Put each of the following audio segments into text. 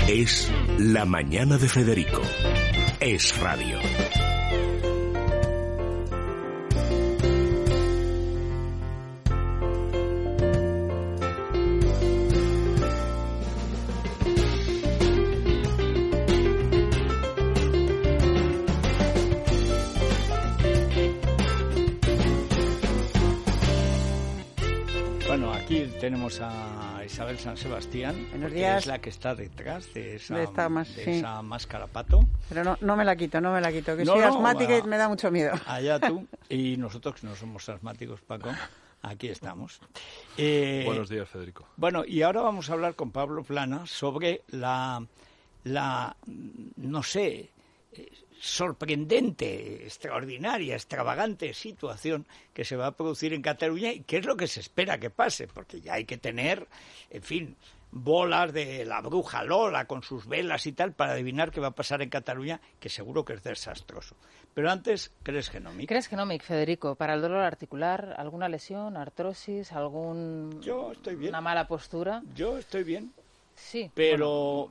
Es La Mañana de Federico. Es radio. Bueno, aquí tenemos a Isabel San Sebastián, que es la que está detrás de esa máscara pato. Pero no me la quito, que soy asmática y me da mucho miedo. Allá tú, y nosotros que no somos asmáticos, Paco, aquí estamos. Buenos días, Federico. Bueno, y ahora vamos a hablar con Pablo Planas sobre la no sé, sorprendente, extraordinaria, extravagante situación que se va a producir en Cataluña y qué es lo que se espera que pase, porque ya hay que tener, en fin, bolas de la bruja Lola con sus velas y tal para adivinar qué va a pasar en Cataluña, que seguro que es desastroso. Pero antes, ¿crees Genomic? ¿Crees Genomic, Federico? Para el dolor articular, ¿alguna lesión, artrosis, Yo estoy bien. una mala postura? Yo estoy bien. Sí. Pero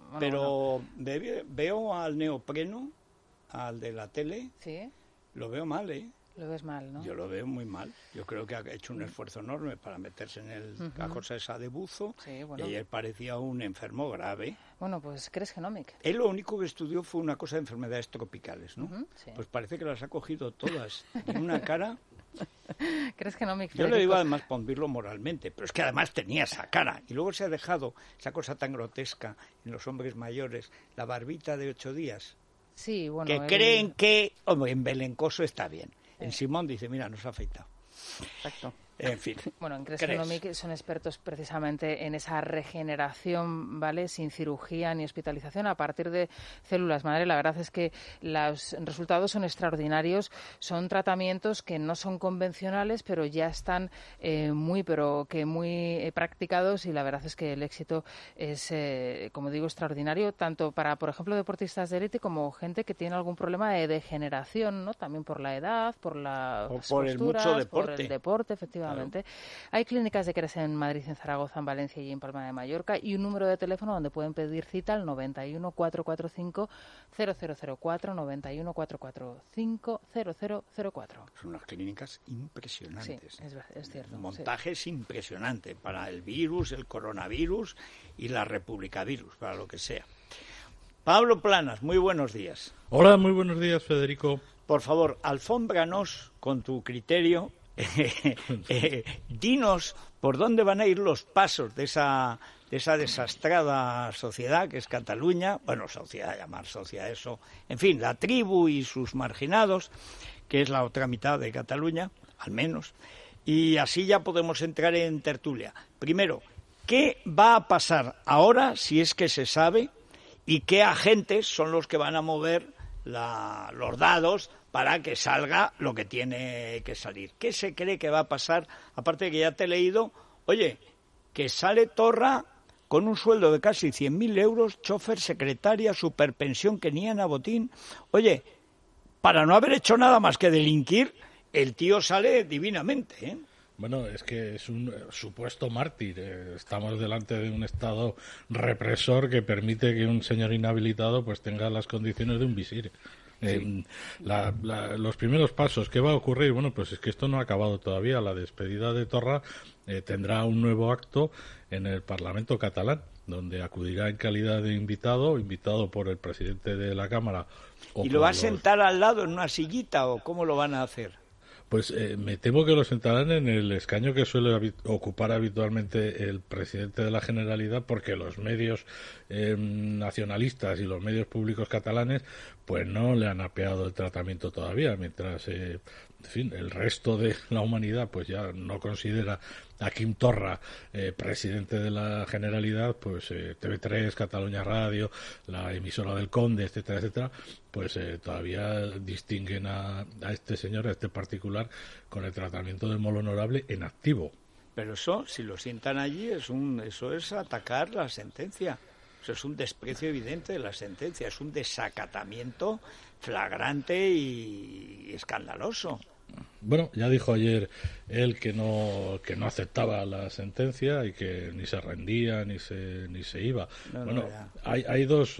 veo al neopreno, al de la tele, ¿Sí? lo veo mal, ¿eh? Lo ves mal, ¿no? Yo lo veo muy mal. Yo creo que ha hecho un esfuerzo enorme para meterse en la cosa esa de buzo, Sí, bueno. y ayer parecía un enfermo grave. Bueno, pues ¿crees Genomic? Él lo único que estudió fue una cosa de enfermedades tropicales, ¿no? Sí. Pues parece que las ha cogido todas. Tiene una cara... ¿Crees Genomic, Yo Federico? le digo además para hundirlo moralmente, pero es que además tenía esa cara. Y luego se ha dejado esa cosa tan grotesca en los hombres mayores, la barbita de 8 días. Sí, bueno. Que creen que, hombre, en Belencoso está bien. En Simón dice, mira, nos ha afeitado. Exacto. En fin. Bueno, en Crees Genomic son expertos precisamente en esa regeneración, ¿vale? Sin cirugía ni hospitalización a partir de células madre. La verdad es que los resultados son extraordinarios. Son tratamientos que no son convencionales, pero ya están muy practicados, y la verdad es que el éxito es, como digo, extraordinario, tanto para, por ejemplo, deportistas de élite como gente que tiene algún problema de degeneración, ¿no? También por la edad, por las por el mucho deporte. por el deporte, efectivamente. Claro. Hay clínicas de Cres en Madrid, en Zaragoza, en Valencia y en Palma de Mallorca, y un número de teléfono donde pueden pedir cita al 91 445 0004, 91 445 0004. Son unas clínicas impresionantes. Sí, es cierto. Montajes sí. Impresionante para el virus, el coronavirus y la republicavirus, para lo que sea. Pablo Planas, muy buenos días. Hola, muy buenos días, Federico. Por favor, alfómbranos con tu criterio. Dinos por dónde van a ir los pasos de esa desastrada sociedad que es Cataluña, bueno, llamar sociedad eso, en fin, la tribu y sus marginados, que es la otra mitad de Cataluña, al menos, y así ya podemos entrar en tertulia. Primero, ¿qué va a pasar ahora, si es que se sabe, y qué agentes son los que van a mover los dados para que salga lo que tiene que salir? ¿Qué se cree que va a pasar? Aparte de que ya te he leído, oye, que sale Torra con un sueldo de casi 100.000 euros, chofer, secretaria, superpensión que ni a botín. Oye, para no haber hecho nada más que delinquir, el tío sale divinamente, ¿eh? Bueno, es que es un supuesto mártir. Estamos delante de un Estado represor que permite que un señor inhabilitado pues tenga las condiciones de un visir. Sí. Los primeros pasos, ¿qué va a ocurrir? Bueno, pues es que esto no ha acabado todavía. La despedida de Torra tendrá un nuevo acto en el Parlamento catalán, donde acudirá en calidad de invitado por el presidente de la Cámara. ¿Y lo va a sentar al lado en una sillita o cómo lo van a hacer? Pues me temo que lo sentarán en el escaño que suele ocupar habitualmente el presidente de la Generalidad, porque los medios nacionalistas y los medios públicos catalanes pues no le han apeado el tratamiento todavía, mientras en fin, el resto de la humanidad pues ya no considera a Quim Torra presidente de la Generalidad. Pues TV3, Cataluña Radio, la emisora del Conde, etcétera, etcétera, pues todavía distinguen a este señor, a este particular, con el tratamiento de molo honorable en activo. Pero eso, si lo sientan allí, eso es atacar la sentencia. Eso es un desprecio evidente de la sentencia, es un desacatamiento flagrante y escandaloso. Bueno, ya dijo ayer él que no aceptaba la sentencia y que ni se rendía ni se iba. Bueno, hay dos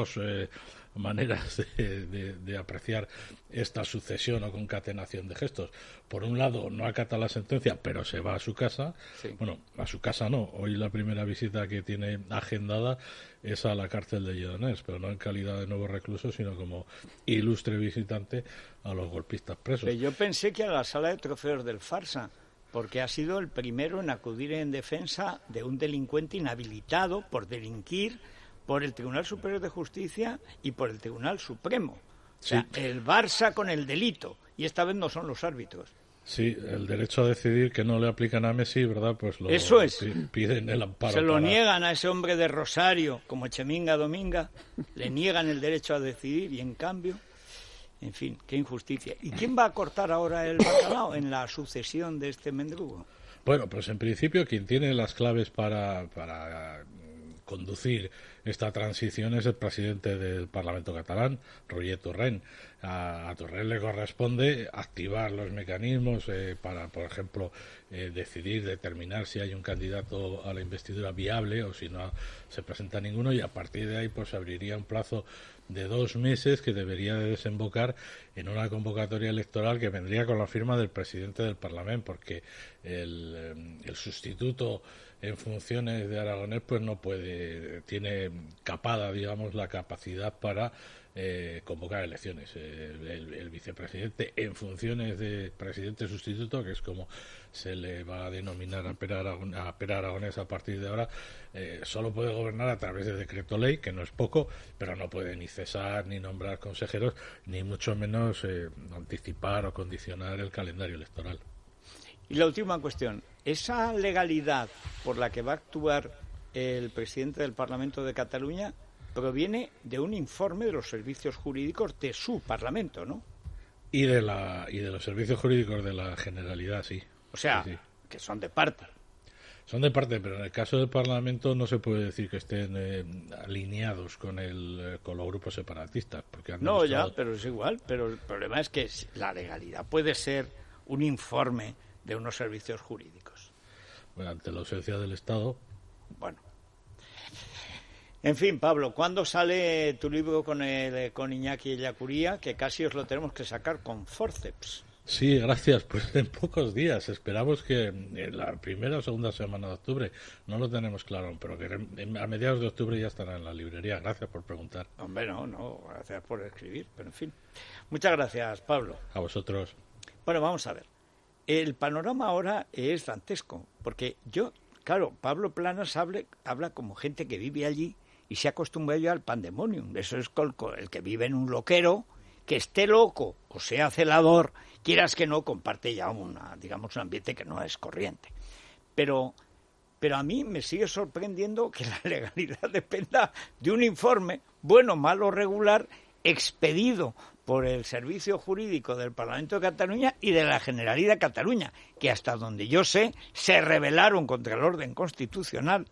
maneras de apreciar esta sucesión o concatenación de gestos. Por un lado, no acata la sentencia, pero se va a su casa. Sí. Bueno, a su casa no. Hoy la primera visita que tiene agendada es a la cárcel de Lledoners, pero no en calidad de nuevo recluso, sino como ilustre visitante a los golpistas presos. Pero yo pensé que a la sala de trofeos del Farsa, porque ha sido el primero en acudir en defensa de un delincuente inhabilitado por delinquir por el Tribunal Superior de Justicia y por el Tribunal Supremo. O sea, el Barça con el delito, y esta vez no son los árbitros. Sí, el derecho a decidir que no le aplican a Messi, ¿verdad? Pues eso es. Piden el amparo. Se lo niegan a ese hombre de Rosario, como Cheminga Dominga, le niegan el derecho a decidir y en cambio, en fin, qué injusticia. ¿Y quién va a cortar ahora el bacalao en la sucesión de este mendrugo? Bueno, pues en principio quien tiene las claves para conducir esta transición es el presidente del Parlamento catalán, Roger Torrent. A Torrent le corresponde activar los mecanismos para, por ejemplo, decidir, determinar si hay un candidato a la investidura viable o si no se presenta ninguno, y a partir de ahí pues abriría un plazo de 2 meses que debería de desembocar en una convocatoria electoral que vendría con la firma del presidente del Parlamento, porque el sustituto en funciones de Aragonés pues no puede, tiene capada, digamos, la capacidad para convocar elecciones. El vicepresidente en funciones de presidente sustituto, que es como se le va a denominar a Pere Aragonés a partir de ahora, solo puede gobernar a través de decreto ley, que no es poco, pero no puede ni cesar ni nombrar consejeros, ni mucho menos anticipar o condicionar el calendario electoral. Y la última cuestión, ¿esa legalidad por la que va a actuar el presidente del Parlamento de Cataluña proviene de un informe de los servicios jurídicos de su Parlamento, ¿no? Y de los servicios jurídicos de la Generalidad, sí. O sea, sí. Que son de parte. Son de parte, pero en el caso del Parlamento no se puede decir que estén alineados con los grupos separatistas. Porque han demostrado... ya, pero es igual. Pero el problema es que la legalidad puede ser un informe de unos servicios jurídicos. Bueno, ante la ausencia del Estado... Bueno. En fin, Pablo, ¿cuándo sale tu libro con Iñaki Ellacuría? Que casi os lo tenemos que sacar con forceps. Sí, gracias. Pues en pocos días. Esperamos que en la primera o segunda semana de octubre. No lo tenemos claro, pero que a mediados de octubre ya estará en la librería. Gracias por preguntar. Hombre, no, gracias por escribir. Pero en fin. Muchas gracias, Pablo. A vosotros. Bueno, vamos a ver. El panorama ahora es dantesco, porque claro, Pablo Planas habla como gente que vive allí y se acostumbra ya al pandemonium. Eso es el que vive en un loquero, que esté loco o sea celador, quieras que no, comparte ya un ambiente que no es corriente. Pero a mí me sigue sorprendiendo que la legalidad dependa de un informe, bueno, malo, regular, expedido por el Servicio Jurídico del Parlamento de Cataluña y de la Generalidad de Cataluña, que hasta donde yo sé se rebelaron contra el orden constitucional.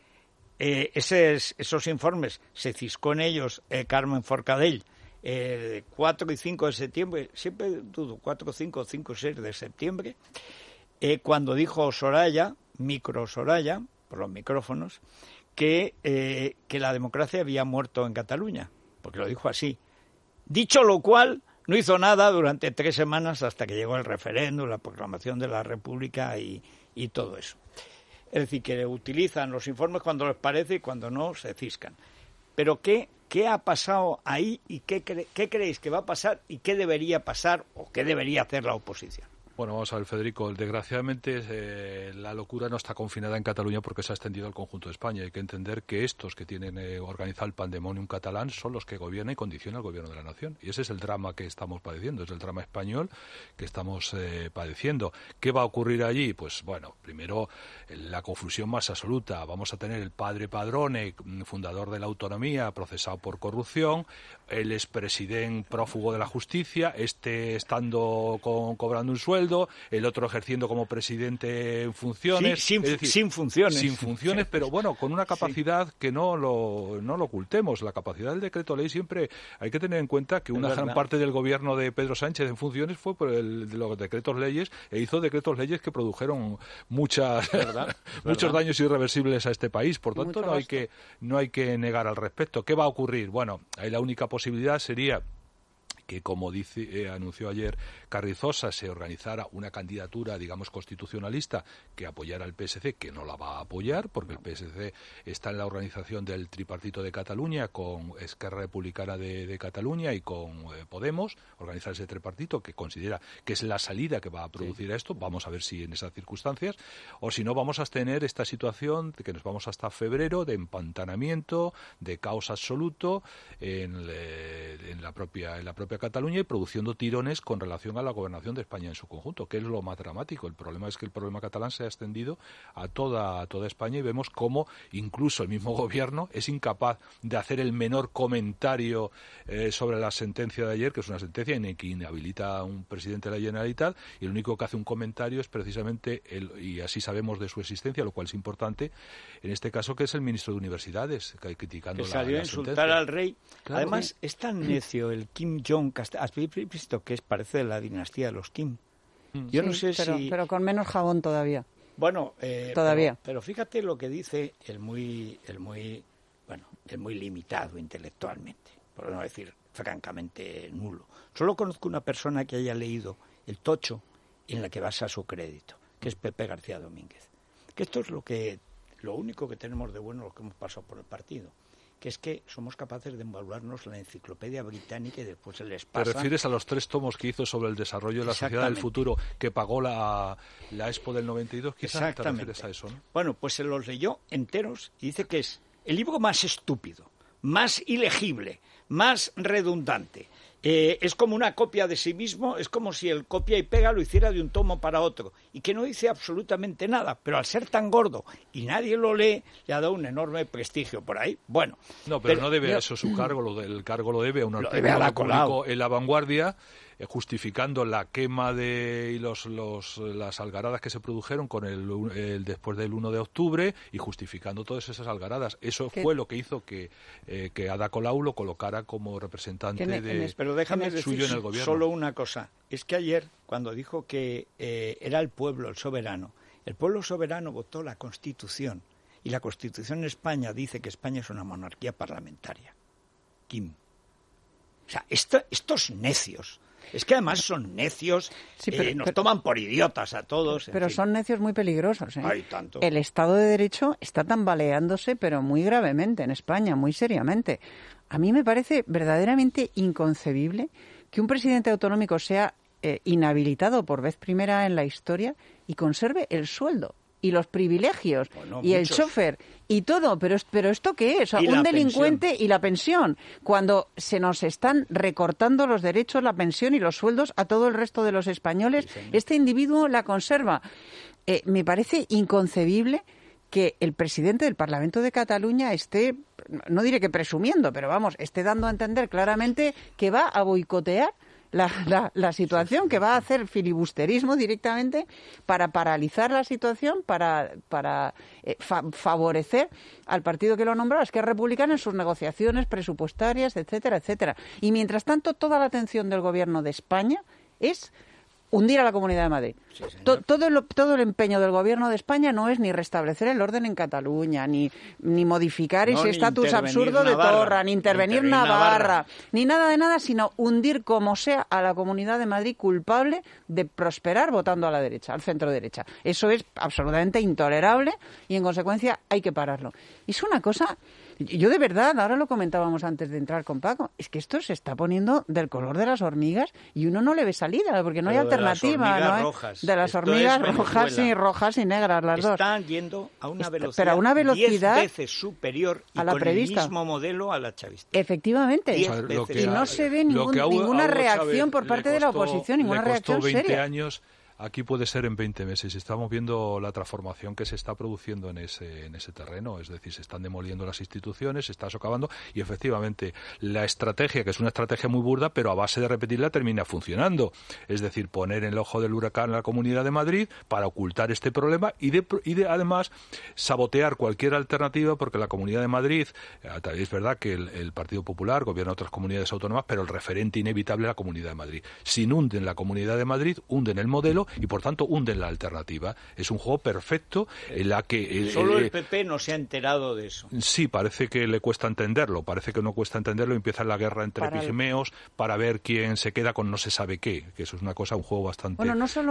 Esos informes se ciscó en ellos Carmen Forcadell 4 y 5 de septiembre, siempre dudo, 4, 5, 5 y 6 de septiembre, cuando dijo Soraya, micro Soraya, por los micrófonos, que la democracia había muerto en Cataluña, porque lo dijo así. Dicho lo cual, no hizo nada durante 3 semanas hasta que llegó el referéndum, la proclamación de la República y todo eso. Es decir, que utilizan los informes cuando les parece y cuando no se ciscan. Pero ¿qué ha pasado ahí y qué creéis que va a pasar y qué debería pasar o qué debería hacer la oposición? Bueno, vamos a ver, Federico. Desgraciadamente, la locura no está confinada en Cataluña porque se ha extendido al conjunto de España. Hay que entender que estos que tienen organizado el pandemonium catalán son los que gobiernan y condicionan el gobierno de la nación. Y ese es el drama que estamos padeciendo, es el drama español que estamos padeciendo. ¿Qué va a ocurrir allí? Pues bueno, primero, la confusión más absoluta. Vamos a tener el padre Padrone, fundador de la autonomía, procesado por corrupción, el expresidente prófugo de la justicia, estando cobrando un sueldo, sueldo, el otro ejerciendo como presidente en funciones. Sí, sin funciones. Sin funciones, pero bueno, con una capacidad que no lo ocultemos. La capacidad del decreto ley siempre hay que tener en cuenta que una gran parte del gobierno de Pedro Sánchez en funciones fue por de los decretos leyes, e hizo decretos leyes que produjeron muchos daños irreversibles a este país. Por tanto, no hay que negar al respecto. ¿Qué va a ocurrir? Bueno, ahí la única posibilidad sería que, como anunció ayer Carrizosa, se organizara una candidatura, digamos, constitucionalista que apoyara al PSC, que no la va a apoyar, porque el PSC está en la organización del tripartito de Cataluña, con Esquerra Republicana de Cataluña y con Podemos, organizar ese tripartito, que considera que es la salida que va a producir esto. Vamos a ver si en esas circunstancias, o si no, vamos a tener esta situación de que nos vamos hasta febrero de empantanamiento, de caos absoluto en la propia Cataluña, y produciendo tirones con relación a la gobernación de España en su conjunto, que es lo más dramático. El problema es que el problema catalán se ha extendido a toda España, y vemos cómo incluso el mismo gobierno es incapaz de hacer el menor comentario sobre la sentencia de ayer, que es una sentencia en la que inhabilita a un presidente de la Generalitat, y el único que hace un comentario es precisamente y así sabemos de su existencia, lo cual es importante en este caso, que es el ministro de Universidades, criticando que salió a insultar al rey. Claro, además, es tan necio el Kim Jong. ¿Has visto que parece de la dinastía de los Kim? Yo no sé si... Pero con menos jabón todavía. Bueno, todavía. Pero fíjate lo que dice el muy limitado intelectualmente, por no decir francamente nulo. Solo conozco una persona que haya leído El Tocho en la que basa su crédito, que es Pepe García Domínguez. Que esto es lo único que tenemos de bueno los que hemos pasado por el partido, que es que somos capaces de embaluarnos la enciclopedia británica y después se les pasa... ¿Te refieres a los 3 tomos que hizo sobre el desarrollo de la sociedad del futuro, que pagó la Expo del 92? Quizás te refieres a eso, ¿no? Bueno, pues se los leyó enteros y dice que es el libro más estúpido, más ilegible, más redundante. Es como una copia de sí mismo, es como si el copia y pega lo hiciera de un tomo para otro, y que no dice absolutamente nada, pero al ser tan gordo y nadie lo lee, le ha dado un enorme prestigio por ahí. Bueno, pero no debe a eso su cargo, el cargo lo debe a un artículo que publicó en La Vanguardia, justificando la quema y las algaradas que se produjeron con después del 1 de octubre, y justificando todas esas algaradas. Eso fue lo que hizo que Ada Colau lo colocara como representante pero déjame suyo en el gobierno. Solo una cosa, es que ayer, cuando dijo que era el pueblo el soberano votó la Constitución, y la Constitución en España dice que España es una monarquía parlamentaria. Kim. O sea, estos necios... Es que además son necios, nos toman por idiotas a todos. Pero son necios muy peligrosos. Hay tanto. El Estado de Derecho está tambaleándose, pero muy gravemente en España, muy seriamente. A mí me parece verdaderamente inconcebible que un presidente autonómico sea inhabilitado por vez primera en la historia y conserve el sueldo y los privilegios y el chofer y todo, pero ¿esto qué es? O sea, un delincuente y la pensión, cuando se nos están recortando los derechos, la pensión y los sueldos a todo el resto de los españoles, este individuo la conserva. Me parece inconcebible que el presidente del Parlamento de Cataluña esté, no diré que presumiendo, pero vamos, esté dando a entender claramente que va a boicotear la situación, que va a hacer filibusterismo directamente para paralizar la situación, para favorecer al partido que lo ha nombrado, es que es republicano, en sus negociaciones presupuestarias, etcétera, etcétera. Y mientras tanto, toda la atención del Gobierno de España es hundir a la Comunidad de Madrid. Sí, todo el empeño del Gobierno de España no es ni restablecer el orden en Cataluña, ni modificar ese estatus absurdo de Torra, ni intervenir Navarra, ni nada de nada, sino hundir como sea a la Comunidad de Madrid, culpable de prosperar votando a la derecha, al centro derecha. Eso es absolutamente intolerable y, en consecuencia, hay que pararlo. Es una cosa... Yo de verdad, ahora lo comentábamos antes de entrar con Paco, es que esto se está poniendo del color de las hormigas y uno no le ve salida, porque no hay alternativa. De las hormigas rojas y negras, las dos. Están yendo a una velocidad, pero a una velocidad 10 veces superior y a la con prevista. El mismo modelo a la chavista. Efectivamente. Y no se ve ninguna reacción por parte de la oposición, ninguna reacción seria. Años Aquí puede ser en 20 meses. Estamos viendo la transformación que se está produciendo en ese terreno. Es decir, se están demoliendo las instituciones, se está socavando y efectivamente la estrategia, que es una estrategia muy burda, pero a base de repetirla termina funcionando. Es decir, poner en el ojo del huracán a la Comunidad de Madrid para ocultar este problema y además sabotear cualquier alternativa, porque la Comunidad de Madrid, es verdad que el Partido Popular gobierna otras comunidades autónomas, pero el referente inevitable es la Comunidad de Madrid. Si hunden la Comunidad de Madrid, hunden el modelo y por tanto hunden la alternativa. Es un juego perfecto en la que... Solo el PP no se ha enterado de eso. Sí, parece que le cuesta entenderlo, parece que no cuesta entenderlo, empieza la guerra entre pigmeos para ver quién se queda con no se sabe qué, que eso es una cosa, un juego bastante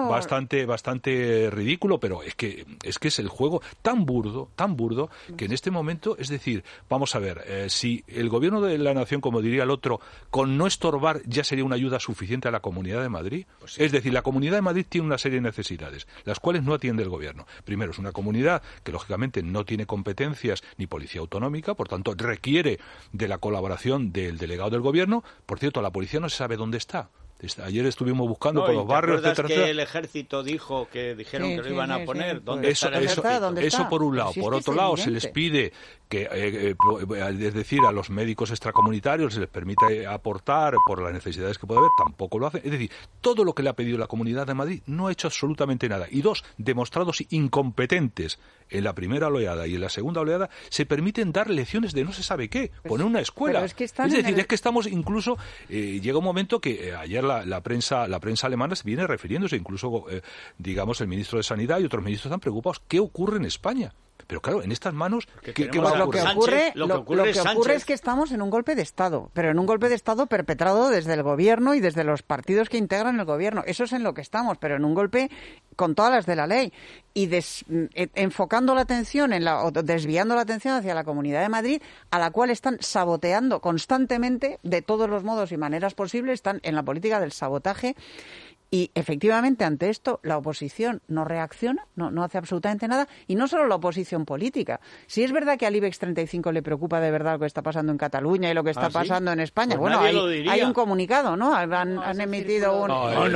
ridículo, pero es que es el juego tan burdo, que en este momento, es decir, vamos a ver, si el gobierno de la nación, como diría el otro, con no estorbar ya sería una ayuda suficiente a la Comunidad de Madrid, pues sí. Es decir, la Comunidad de Madrid tiene una serie de necesidades, las cuales no atiende el gobierno. Primero, es una comunidad que lógicamente no tiene competencias ni policía autonómica, por tanto requiere de la colaboración del delegado del gobierno. Por cierto, la policía no se sabe dónde está. Ayer estuvimos buscando por los barrios, etcétera. Que el ejército dijeron que lo iban a poner. ¿Dónde está el ejército? Eso por un lado. Por otro lado, se les pide que, es decir, a los médicos extracomunitarios se les permite aportar por las necesidades que puede haber, tampoco lo hacen. Es decir, todo lo que le ha pedido la Comunidad de Madrid no ha hecho absolutamente nada. Y dos, demostrados incompetentes en la primera oleada y en la segunda oleada, se permiten dar lecciones de no se sabe qué, poner una escuela. Es que estamos incluso, llega un momento que ayer la prensa alemana se viene refiriéndose, incluso digamos el ministro de Sanidad y otros ministros están preocupados. ¿Qué ocurre en España? Pero claro, en estas manos, ¿qué va a ocurrir? Lo que ocurre es que estamos en un golpe de Estado, pero en un golpe de Estado perpetrado desde el gobierno y desde los partidos que integran el gobierno. Eso es en lo que estamos, pero en un golpe con todas las de la ley. Y enfocando la atención, desviando la atención hacia la Comunidad de Madrid, a la cual están saboteando constantemente, de todos los modos y maneras posibles, están en la política del sabotaje. Y efectivamente ante esto la oposición no reacciona, no hace absolutamente nada, y no solo la oposición política. Si es verdad que al IBEX 35 le preocupa de verdad lo que está pasando en Cataluña y lo que está pasando en España, pues bueno, hay un comunicado, ¿no? Han emitido un...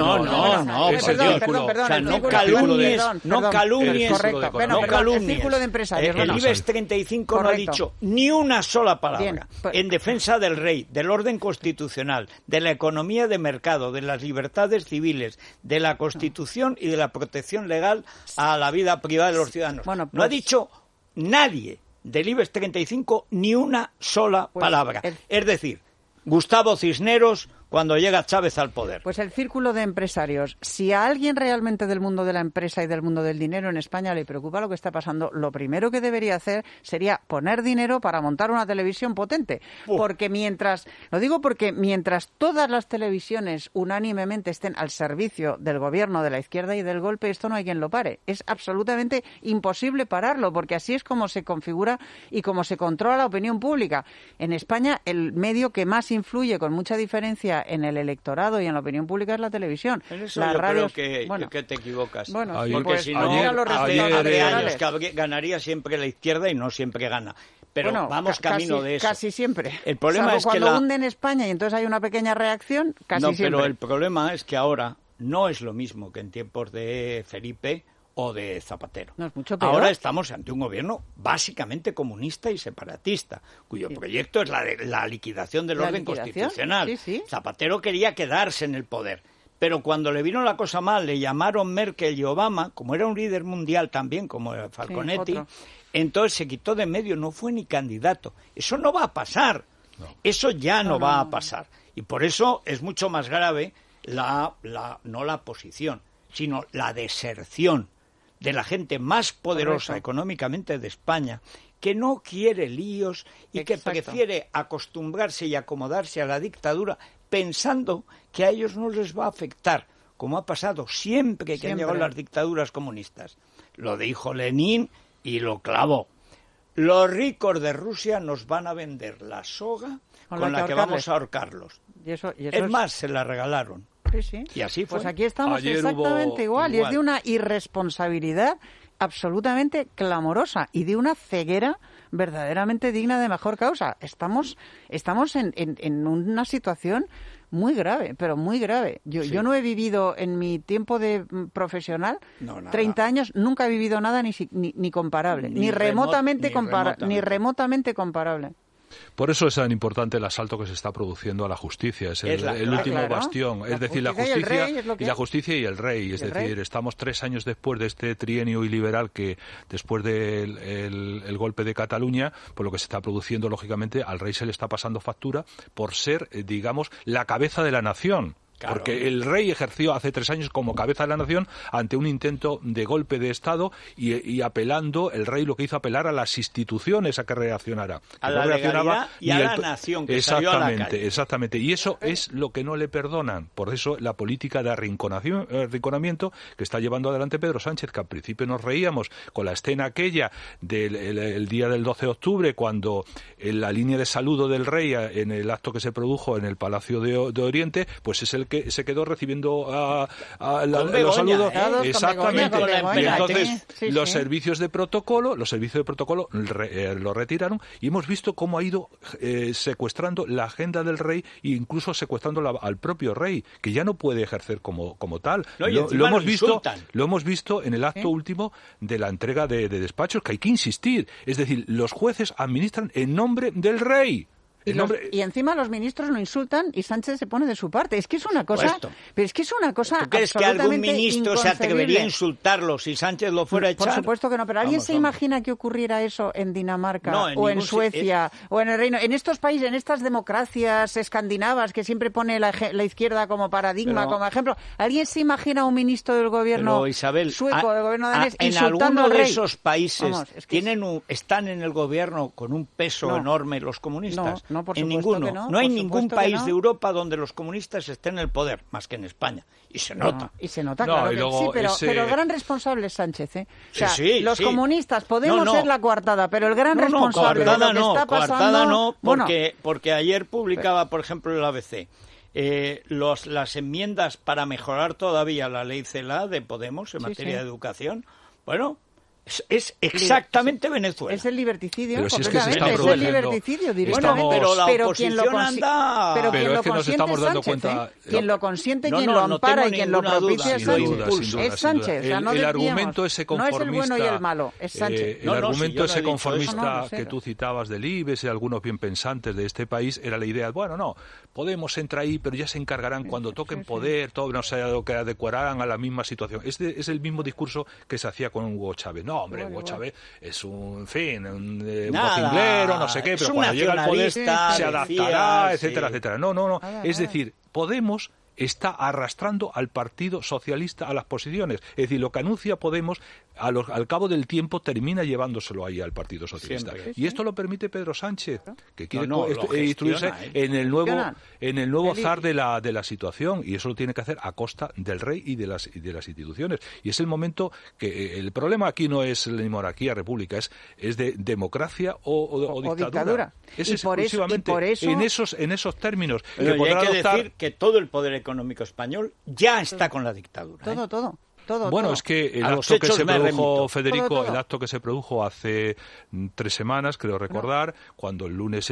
Perdón, no calumnies. Correcto, el círculo de empresarios. El IBEX 35 no ha dicho ni una sola palabra en defensa del rey, del orden constitucional, de la economía de mercado, de las libertades civiles, de la Constitución y de la protección legal a la vida privada de los ciudadanos. No ha dicho nadie del IBEX 35 ni una sola palabra. Es decir, Gustavo Cisneros cuando llega Chávez al poder. Pues el círculo de empresarios. Si a alguien realmente del mundo de la empresa y del mundo del dinero en España le preocupa lo que está pasando, lo primero que debería hacer sería poner dinero para montar una televisión potente. Porque mientras todas las televisiones unánimemente estén al servicio del gobierno de la izquierda y del golpe, esto no hay quien lo pare. Es absolutamente imposible pararlo, porque así es como se configura y como se controla la opinión pública. En España, el medio que más influye con mucha diferencia en el electorado y en la opinión pública es la televisión. En eso yo creo que te equivocas. Porque pues, si no, habría años que ganaría siempre la izquierda y no siempre gana. Pero vamos camino de eso. Casi siempre. El problema es que cuando hunden España y entonces hay una pequeña reacción, casi siempre. Pero el problema es que ahora no es lo mismo que en tiempos de Felipe o de Zapatero. No, es mucho peor. Ahora estamos ante un gobierno básicamente comunista y separatista, cuyo proyecto es la liquidación del orden constitucional. Sí. Zapatero quería quedarse en el poder, pero cuando le vino la cosa mal, le llamaron Merkel y Obama, como era un líder mundial también, como Falconetti, entonces se quitó de medio, no fue ni candidato. Eso no va a pasar. No. Eso ya no va a pasar. Y por eso es mucho más grave no la posición, sino la deserción de la gente más poderosa económicamente de España, que no quiere líos y que prefiere acostumbrarse y acomodarse a la dictadura pensando que a ellos no les va a afectar, como ha pasado siempre que han llegado las dictaduras comunistas. Lo dijo Lenin y lo clavó. Los ricos de Rusia nos van a vender la soga con la que vamos a ahorcarlos. Y eso es más, se la regalaron. Sí. Y así fue. Pues aquí estamos exactamente igual. Y es de una irresponsabilidad absolutamente clamorosa y de una ceguera verdaderamente digna de mejor causa. Estamos en una situación muy grave, pero muy grave. Yo no he vivido en mi tiempo de profesional, 30 años, nunca he vivido nada ni comparable, ni remotamente comparable. Por eso es tan importante el asalto que se está produciendo a la justicia. Es el último bastión. Es decir, la justicia y la justicia y el rey. Es decir, estamos 3 años después de este trienio iliberal que después del golpe de Cataluña, por lo que se está produciendo, lógicamente, al rey se le está pasando factura por ser, digamos, la cabeza de la nación. Claro. Porque el rey ejerció hace 3 años como cabeza de la nación ante un intento de golpe de Estado y apelando, el rey lo que hizo apelar a las instituciones a que reaccionara. A la legalidad y a la nación que salió a la calle. Exactamente. Y eso es lo que no le perdonan. Por eso la política de arrinconamiento que está llevando adelante Pedro Sánchez, que al principio nos reíamos con la escena aquella del día del 12 de octubre, cuando en la línea de saludo del rey en el acto que se produjo en el Palacio de Oriente, pues es el que se quedó recibiendo los saludos. Exactamente. Y entonces los servicios de protocolo lo retiraron y hemos visto cómo ha ido secuestrando la agenda del rey e incluso secuestrando al propio rey, que ya no puede ejercer como tal. No, lo hemos visto en el acto último de la entrega de despachos, que hay que insistir. Es decir, los jueces administran en nombre del rey. Y encima los ministros lo insultan y Sánchez se pone de su parte. Es que es una cosa... Pero es que es una cosa absolutamente ¿Tú crees que algún ministro se atrevería a insultarlo si Sánchez lo fuera a echar? Por supuesto que no, pero ¿alguien se imagina que ocurriera eso en Dinamarca o en Suecia o en el Reino? En estos países, en estas democracias escandinavas que siempre pone la izquierda como paradigma, como ejemplo, ¿alguien se imagina a un ministro del gobierno sueco, del gobierno danés, insultando al rey? En alguno de esos países están en el gobierno con un peso enorme los comunistas. No, por en supuesto ninguno. Que no. No hay ningún país de Europa donde los comunistas estén en el poder, más que en España. Y se nota. Y se nota, claro que sí, pero el gran responsable es Sánchez, ¿eh? O sea, los comunistas podemos ser la coartada, pero el gran responsable de lo que está pasando... porque ayer publicaba, por ejemplo, el ABC, las enmiendas para mejorar todavía la ley CELA de Podemos en materia de educación, bueno... Es exactamente Venezuela. Es el liberticidio, pero completamente. Si es el liberticidio directamente. Pero la oposición anda... Pero quien lo consiente es Sánchez. Quien lo consiente, quien lo ampara y quien lo propicia es Sánchez. Es Sánchez. El argumento ese conformista... No es el bueno y el malo, es Sánchez. El argumento ese conformista que tú citabas del IBEX y algunos bien pensantes de este país era la idea, Podemos entra ahí, pero ya se encargarán cuando toquen poder, todo no sé, lo que adecuarán a la misma situación. Es el mismo discurso que se hacía con Hugo Chávez. No, hombre, Hugo Chávez es un vocinglero, no sé qué, pero cuando llega al poder se adaptará, etcétera, etcétera. No. Es decir, Podemos está arrastrando al Partido Socialista a las posiciones. Es decir, lo que anuncia Podemos, al cabo del tiempo, termina llevándoselo ahí al Partido Socialista. Y esto lo permite Pedro Sánchez, que quiere instruirse en el nuevo zar de la situación, y eso lo tiene que hacer a costa del rey y de las instituciones. Y es el momento que el problema aquí no es ni monarquía, república, es de democracia o dictadura. Es exclusivamente en esos términos. Pero hay que decir que todo el poder económico español ya está con la dictadura. Todo. Es que el acto que se produjo, Federico, el acto que se produjo hace 3 semanas, creo recordar, cuando el lunes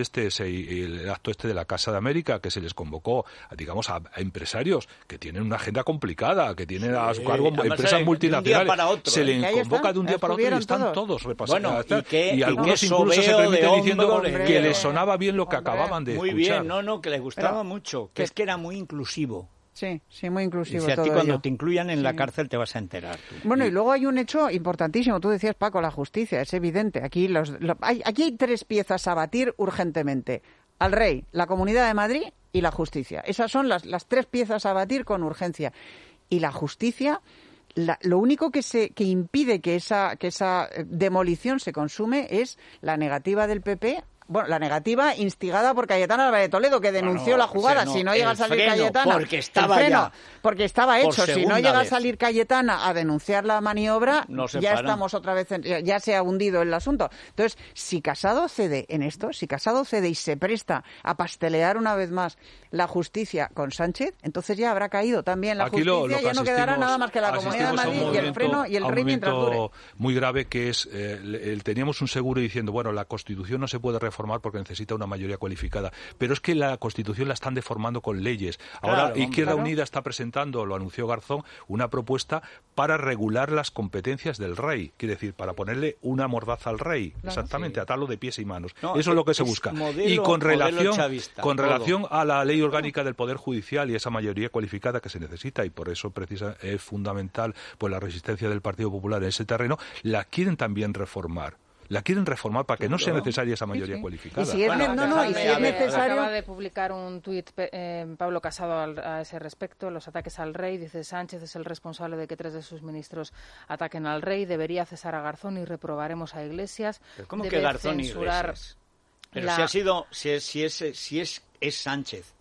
el acto de la Casa de América, que se les convocó, digamos, a empresarios que tienen una agenda complicada, que tienen a su cargo empresas multinacionales, se les convoca de un día para otro y están todos repasando. Y algunos incluso se permiten diciendo que les sonaba bien lo que acababan de escuchar. Muy bien, que les gustaba mucho, que es que era muy inclusivo. Sí, muy inclusivo. Y a ti cuando te incluyan en la cárcel te vas a enterar. Bueno, y luego hay un hecho importantísimo. Tú decías, Paco, la justicia, es evidente. Aquí hay 3 piezas a batir urgentemente. Al rey, la Comunidad de Madrid y la justicia. Esas son las 3 piezas a batir con urgencia. Y la justicia, lo único que impide que esa demolición se consume es la negativa del PP bueno, la negativa instigada por Cayetano Álvarez de Toledo, que denunció la jugada. Si no llega a salir Cayetana, porque estaba hecho. Si no llega a salir Cayetana a denunciar la maniobra, ya estamos otra vez, ya se ha hundido el asunto. Entonces, si Casado cede en esto, si Casado cede y se presta a pastelear una vez más la justicia con Sánchez, entonces ya habrá caído también la justicia, ya no quedará nada más que la Comunidad de Madrid y el freno y el rey mientras dure. Muy grave, que es, teníamos un seguro diciendo, bueno, la Constitución no se puede reformar porque necesita una mayoría cualificada, pero es que la Constitución la están deformando con leyes. Ahora Izquierda Unida está presentando, lo anunció Garzón, una propuesta para regular las competencias del rey, quiere decir, para ponerle una mordaza al rey, exactamente, atarlo de pies y manos. Eso es lo que se busca. Y con relación a la ley orgánica del Poder Judicial y esa mayoría cualificada que se necesita, y por eso es fundamental pues la resistencia del Partido Popular en ese terreno, la quieren también reformar. La quieren reformar para que no sea necesaria esa mayoría cualificada. Y si es, necesario... Acaba de publicar un tuit Pablo Casado a ese respecto, los ataques al rey. Dice: Sánchez es el responsable de que 3 de sus ministros ataquen al rey. Debería cesar a Garzón y reprobaremos a Iglesias. ¿Cómo que Garzón y Iglesias? Pero si es Sánchez.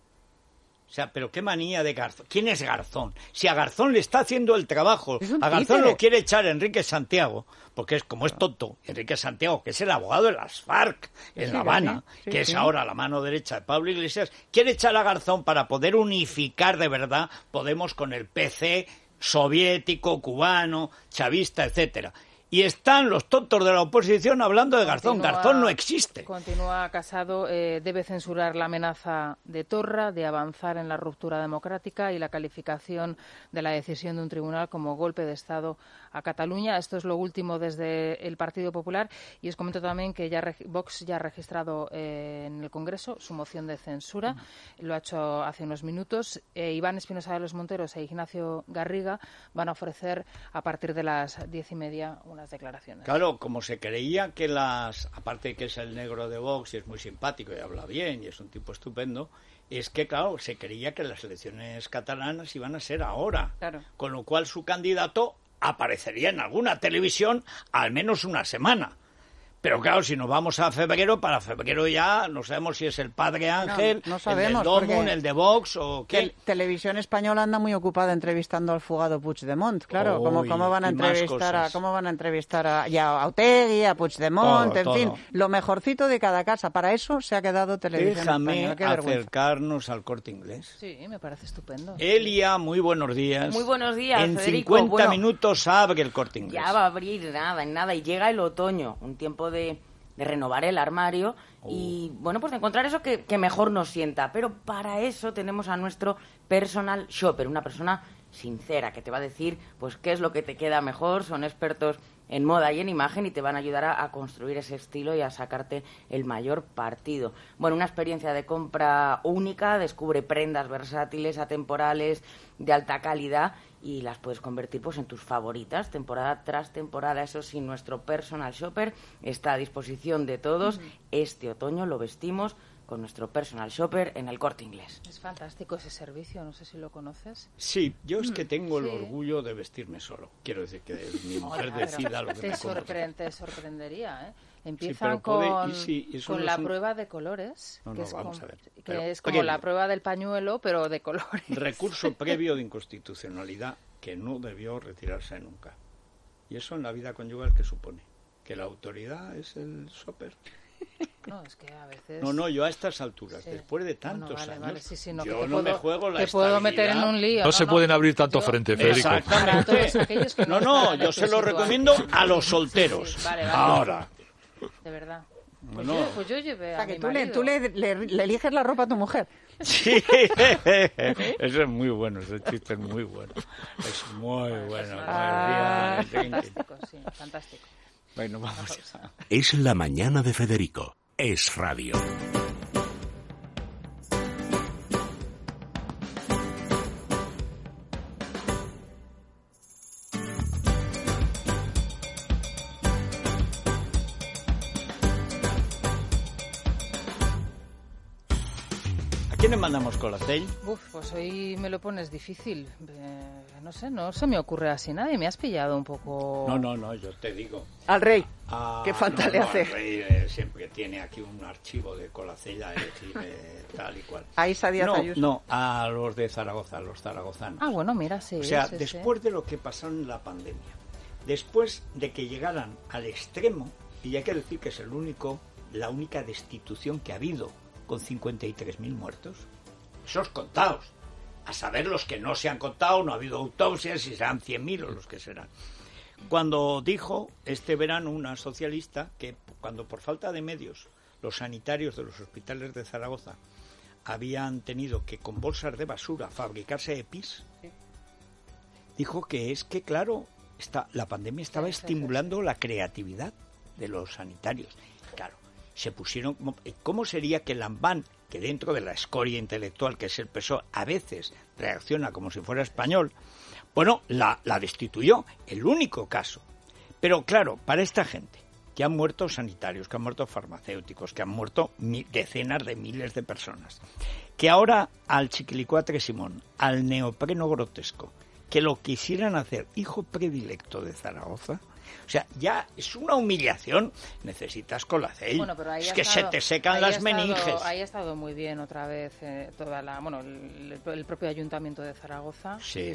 O sea, pero qué manía de Garzón. ¿Quién es Garzón? Si a Garzón le está haciendo el trabajo, a Garzón lo quiere echar Enrique Santiago, porque es tonto. Enrique Santiago, que es el abogado de las FARC en La Habana, que es ahora la mano derecha de Pablo Iglesias, quiere echar a Garzón para poder unificar de verdad Podemos con el PC soviético, cubano, chavista, etcétera. Y están los tontos de la oposición hablando de Garzón. Garzón no existe. Continúa Casado, debe censurar la amenaza de Torra de avanzar en la ruptura democrática y la calificación de la decisión de un tribunal como golpe de Estado a Cataluña. Esto es lo último desde el Partido Popular. Y os comento también que Vox ya ha registrado en el Congreso su moción de censura. Lo ha hecho hace unos minutos. Iván Espinosa de los Monteros e Ignacio Garriga van a ofrecer a partir de las 10:30 unas declaraciones. Claro, como se creía que aparte de que es el negro de Vox y es muy simpático y habla bien y es un tipo estupendo, es que, claro, se creía que las elecciones catalanas iban a ser ahora. Claro. Con lo cual su candidato aparecería en alguna televisión al menos una semana. Pero claro, si nos vamos a febrero, para febrero ya no sabemos si es el Padre Ángel, no sabemos, el de Domun, el de Vox o qué. Televisión Española anda muy ocupada entrevistando al fugado Puigdemont, claro. ¿Cómo van a entrevistar a Otegi, a Puigdemont, en fin, lo mejorcito de cada casa? Para eso se ha quedado Televisión Española. Déjame acercarnos al Corte Inglés. Sí, me parece estupendo. Elia, muy buenos días. Muy buenos días, En Federico. 50 minutos abre el Corte Inglés. Ya va a abrir en nada, y llega el otoño, un tiempo de renovar el armario y, bueno, pues de encontrar eso que mejor nos sienta. Pero para eso tenemos a nuestro personal shopper, una persona sincera que te va a decir pues qué es lo que te queda mejor. Son expertos en moda y en imagen y te van a ayudar a construir ese estilo y a sacarte el mayor partido. Bueno, una experiencia de compra única, descubre prendas versátiles, atemporales, de alta calidad, y las puedes convertir pues en tus favoritas temporada tras temporada. Eso sí, nuestro personal shopper está a disposición de todos. Este otoño lo vestimos con nuestro personal shopper en el Corte Inglés. Es fantástico ese servicio, no sé si lo conoces. Sí, yo es que tengo el orgullo de vestirme solo. Quiero decir que mi mujer decida lo que me compre. Te sorprendería, ¿eh? Empiezan con la no prueba de colores, que es como la prueba del pañuelo, pero de colores. Recurso previo de inconstitucionalidad que no debió retirarse nunca. Y eso en la vida conyugal, ¿qué supone? Que la autoridad es el shopper. No, es que a veces... No, yo a estas alturas, después de tantos años, yo no me juego la estabilidad. Te puedo meter en un lío. No se pueden abrir tanto frente, Federico. Exactamente. Yo se lo recomiendo a los solteros. Vale. Ahora. De verdad. Pues yo llevé a mi marido. Tú le eliges la ropa a tu mujer. Sí, eso es muy bueno, ese chiste es muy bueno. Es muy bueno. Fantástico, sí, fantástico. Bueno, vamos a... Es la mañana de Federico. Es radio. Aquí quién le mandamos Colacell? Pues hoy me lo pones difícil. No sé, no se me ocurre así nadie. Me has pillado un poco... No, yo te digo. Al rey. ¿Qué falta le hace? El rey siempre tiene aquí un archivo de Colacell a elegir tal y cual. A Isa Díaz Ayuso. No, a los de Zaragoza, a los zaragozanos. Ah, bueno, mira, sí. O sea, después de lo que pasó en la pandemia, después de que llegaran al extremo, y hay que decir que es la única destitución que ha habido, con 53.000 muertos, esos contados, a saber los que no se han contado, no ha habido autopsias, si serán 100.000 o los que serán. Cuando dijo este verano una socialista que cuando por falta de medios los sanitarios de los hospitales de Zaragoza habían tenido que con bolsas de basura fabricarse EPIs, dijo que es que claro, la pandemia estaba estimulando la creatividad de los sanitarios. Claro, se pusieron... ¿Cómo sería que Lambán, que dentro de la escoria intelectual que es el PSOE, a veces reacciona como si fuera español, bueno, la destituyó, el único caso. Pero claro, para esta gente, que han muerto sanitarios, que han muerto farmacéuticos, que han muerto decenas de miles de personas, que ahora al Chiquilicuatre Simón, al neopreno grotesco, que lo quisieran hacer hijo predilecto de Zaragoza, o sea, ya es una humillación. Necesitas Colacell. Bueno, pero ahí es que se te secan las meninges. Ahí ha estado muy bien otra vez el propio ayuntamiento de Zaragoza. Se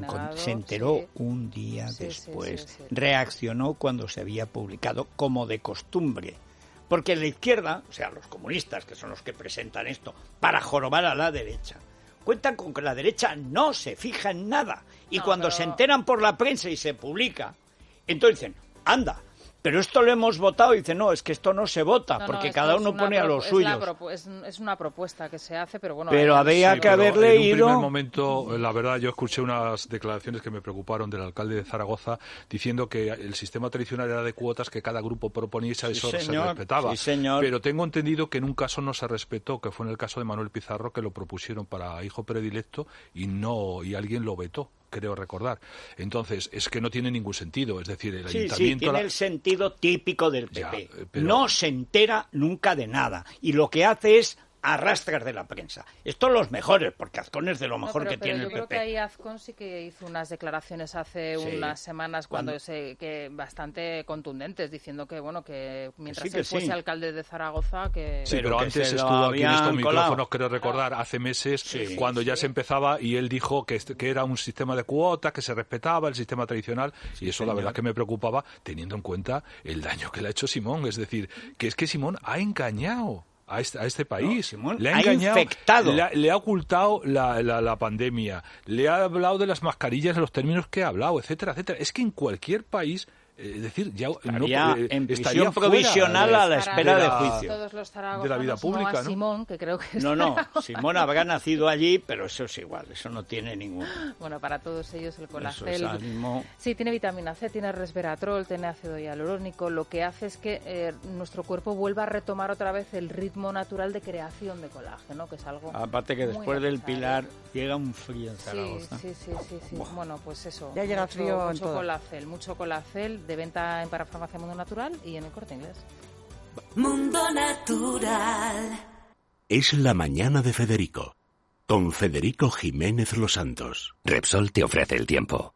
enteró un día después. Reaccionó cuando se había publicado, como de costumbre. Porque la izquierda, o sea, los comunistas, que son los que presentan esto, para jorobar a la derecha, cuentan con que la derecha no se fija en nada. Y cuando se enteran por la prensa y se publica, entonces dicen, anda, pero esto lo hemos votado. Y dicen, no, es que esto no se vota, porque cada uno pone a los suyos. Es una propuesta que se hace, pero bueno... Pero había que haber leído... En un primer momento, la verdad, yo escuché unas declaraciones que me preocuparon del alcalde de Zaragoza, diciendo que el sistema tradicional era de cuotas que cada grupo proponía y eso se respetaba. Sí, señor. Pero tengo entendido que en un caso no se respetó, que fue en el caso de Manuel Pizarro, que lo propusieron para hijo predilecto y alguien lo vetó, creo recordar. Entonces, es que no tiene ningún sentido. Es decir, el ayuntamiento... Sí, tiene el sentido típico del PP. No se entera nunca de nada. Y lo que hace es arrastras de la prensa. Estos los mejores, porque Azcón es de lo mejor que tiene el PP. Yo creo que ahí Azcón sí que hizo unas declaraciones hace unas semanas que bastante contundentes, diciendo que bueno, que mientras él fuese alcalde de Zaragoza, que... Sí, pero antes estuvo aquí en estos micrófonos, creo recordar, hace meses, cuando ya se empezaba, y él dijo que era un sistema de cuotas, que se respetaba el sistema tradicional, y eso la verdad que me preocupaba, teniendo en cuenta el daño que le ha hecho Simón. Es decir, que es que Simón ha engañado a este país. Simón le ha engañado, infectado. Le ha ocultado la pandemia, le ha hablado de las mascarillas en los términos que ha hablado, etcétera, etcétera. Es que en cualquier país, es decir, ya en prisión provisional a la espera de juicio. Todos los de la vida pública, no a Simón, que creo que No, Simón habrá nacido allí, pero eso es igual, eso no tiene ningún... Bueno, para todos ellos el Colacell... Eso es ánimo. Sí, tiene vitamina C, tiene resveratrol, tiene ácido hialurónico, lo que hace es que nuestro cuerpo vuelva a retomar otra vez el ritmo natural de creación de colágeno, que es algo... Aparte que después del Pilar llega un frío en Zaragoza. Sí. Bueno, pues eso. Ya llega frío en todo. Mucho Colacell, de venta en Parafarmacia Mundo Natural y en el Corte Inglés. Mundo Natural. Es la mañana de Federico, con Federico Jiménez Los Santos. Repsol te ofrece el tiempo.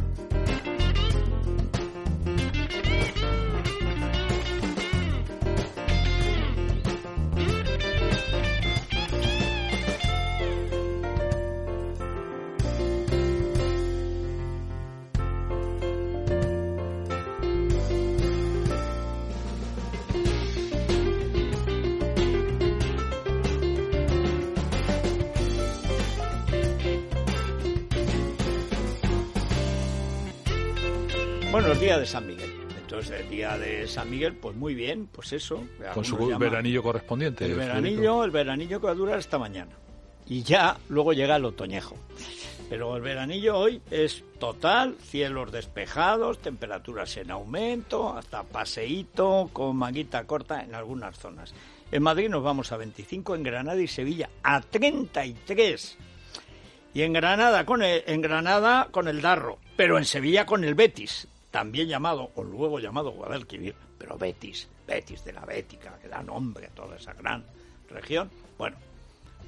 Bueno, el día de San Miguel. Entonces, el día de San Miguel, pues muy bien, pues eso. Con su veranillo correspondiente. El veranillo que va a durar hasta mañana. Y ya luego llega el otoñejo. Pero el veranillo hoy es total, cielos despejados, temperaturas en aumento, hasta paseíto con manguita corta en algunas zonas. En Madrid nos vamos a 25, en Granada y Sevilla a 33. Y en Granada con el Darro, pero en Sevilla con el Betis, también llamado, o luego llamado Guadalquivir, pero Betis de la Bética, que da nombre a toda esa gran región. Bueno,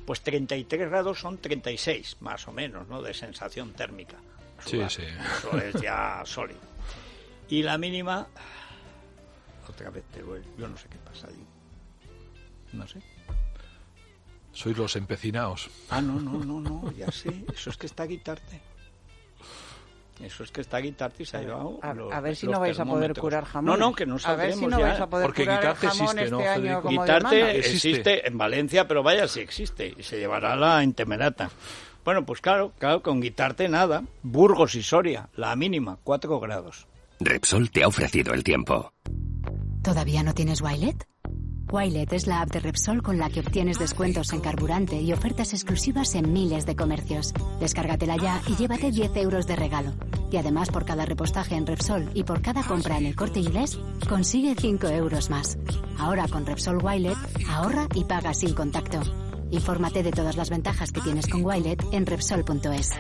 pues 33 grados son 36, más o menos, ¿no?, de sensación térmica. Sí, sí. Eso es ya sólido. Y la mínima, otra vez yo no sé qué pasa allí. No sé. Sois los empecinaos. Ah, no, ya sé. Eso es que está Guitarte. Eso es que está Guitarte y se ha llevado a ver si no vais a poder curar jamón. No, que no saldremos. A ver si no ya. vais a poder Porque curar Guitarte jamón existe, este ¿no, año Federico? como Guitarte Dios manda. existe en Valencia, pero vaya si existe. Y se llevará la intemerata. Bueno, pues claro, con Guitarte nada. Burgos y Soria, la mínima, 4 grados. Repsol te ha ofrecido el tiempo. ¿Todavía no tienes Wilet? Wilet es la app de Repsol con la que obtienes descuentos en carburante y ofertas exclusivas en miles de comercios. Descárgatela ya y llévate 10 euros de regalo. Y además, por cada repostaje en Repsol y por cada compra en El Corte Inglés, consigue 5 euros más. Ahora con Repsol Wilet, ahorra y paga sin contacto. Infórmate de todas las ventajas que tienes con Wilet en Repsol.es.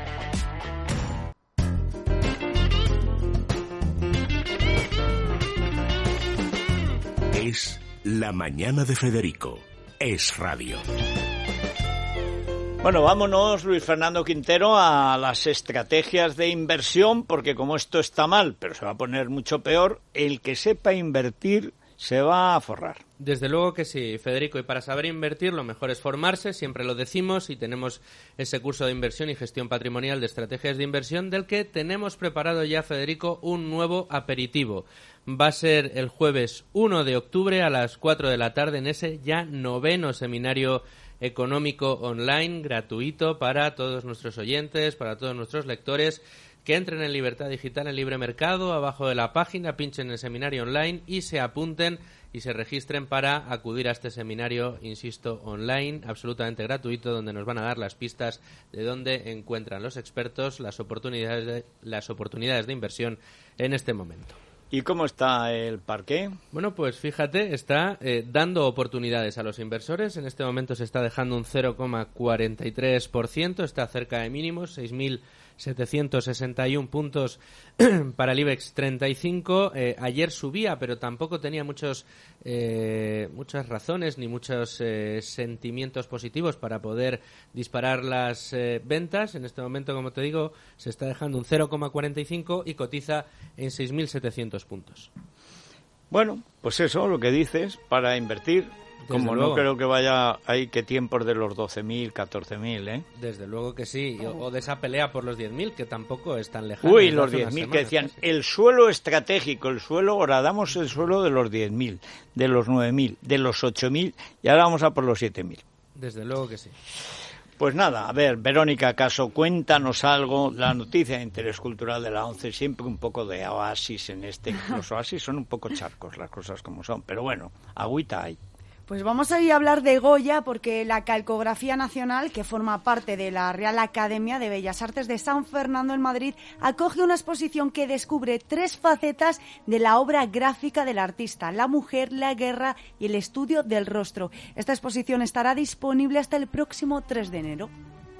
Es La Mañana de Federico. Es radio. Bueno, vámonos, Luis Fernando Quintero, a las estrategias de inversión, porque como esto está mal, pero se va a poner mucho peor, el que sepa invertir se va a forrar. Desde luego que sí, Federico, y para saber invertir lo mejor es formarse, siempre lo decimos, y tenemos ese curso de inversión y gestión patrimonial de estrategias de inversión del que tenemos preparado ya, Federico, un nuevo aperitivo. Va a ser el jueves 1 de octubre a las 4 de la tarde en ese ya 9º seminario económico online gratuito para todos nuestros oyentes, para todos nuestros lectores, que entren en Libertad Digital en Libre Mercado, abajo de la página, pinchen el seminario online y se apunten y se registren para acudir a este seminario, insisto, online, absolutamente gratuito, donde nos van a dar las pistas de dónde encuentran los expertos las oportunidades de inversión en este momento. ¿Y cómo está el parqué? Bueno, pues fíjate, está dando oportunidades a los inversores. En este momento se está dejando un 0,43%, está cerca de mínimos, 6.761 puntos para el IBEX 35. Ayer subía, pero tampoco tenía muchas razones ni muchos sentimientos positivos para poder disparar las ventas. En este momento, como te digo, se está dejando un 0,45 y cotiza en 6.700 puntos. Bueno, pues eso, lo que dices, para invertir. Como no creo que vaya ahí que tiempos de los 12.000, 14.000, ¿eh? Desde luego que sí, o de esa pelea por los 10.000, que tampoco es tan lejano. Uy, los 10.000 que decían, el suelo estratégico, ahora damos el suelo de los 10.000, de los 9.000, de los 8.000 y ahora vamos a por los 7.000. Desde luego que sí. Pues nada, a ver, Verónica Caso, cuéntanos algo, la noticia de interés cultural de la ONCE, siempre un poco de oasis en este, los oasis son un poco charcos, las cosas como son, pero bueno, agüita hay. Pues vamos a ir a hablar de Goya, porque la Calcografía Nacional, que forma parte de la Real Academia de Bellas Artes de San Fernando en Madrid, acoge una exposición que descubre 3 facetas de la obra gráfica del artista: la mujer, la guerra y el estudio del rostro. Esta exposición estará disponible hasta el próximo 3 de enero.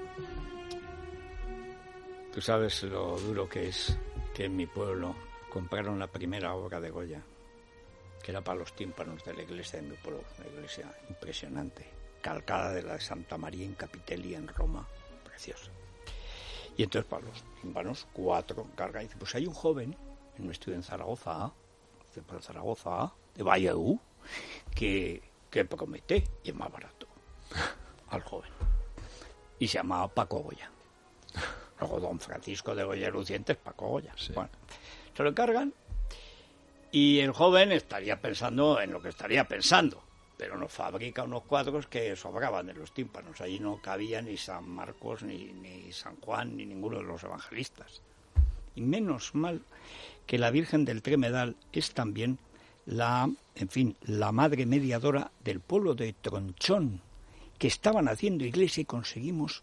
Tú sabes lo duro que es que en mi pueblo compraron la primera obra de Goya, que era para los tímpanos de la iglesia de mi pueblo, una iglesia impresionante, calcada de la de Santa María in Capitelli en Roma, preciosa. Y entonces para los tímpanos 4 carga y dice, pues hay un joven en un estudio en Zaragoza, de Valladolid, que promete y es más barato al joven. Y se llamaba Paco Goya. Luego don Francisco de Goya Lucientes, Paco Goya. Sí. Bueno, se lo encargan. Y el joven estaría pensando en lo que estaría pensando, pero nos fabrica unos cuadros que sobraban de los tímpanos. Allí no cabía ni San Marcos, ni San Juan, ni ninguno de los evangelistas. Y menos mal que la Virgen del Tremedal es también la madre mediadora del pueblo de Tronchón, que estaban haciendo iglesia y conseguimos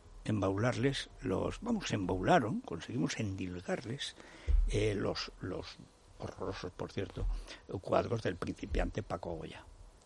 conseguimos endilgarles los horrorosos, por cierto, cuadros del principiante Paco Goya.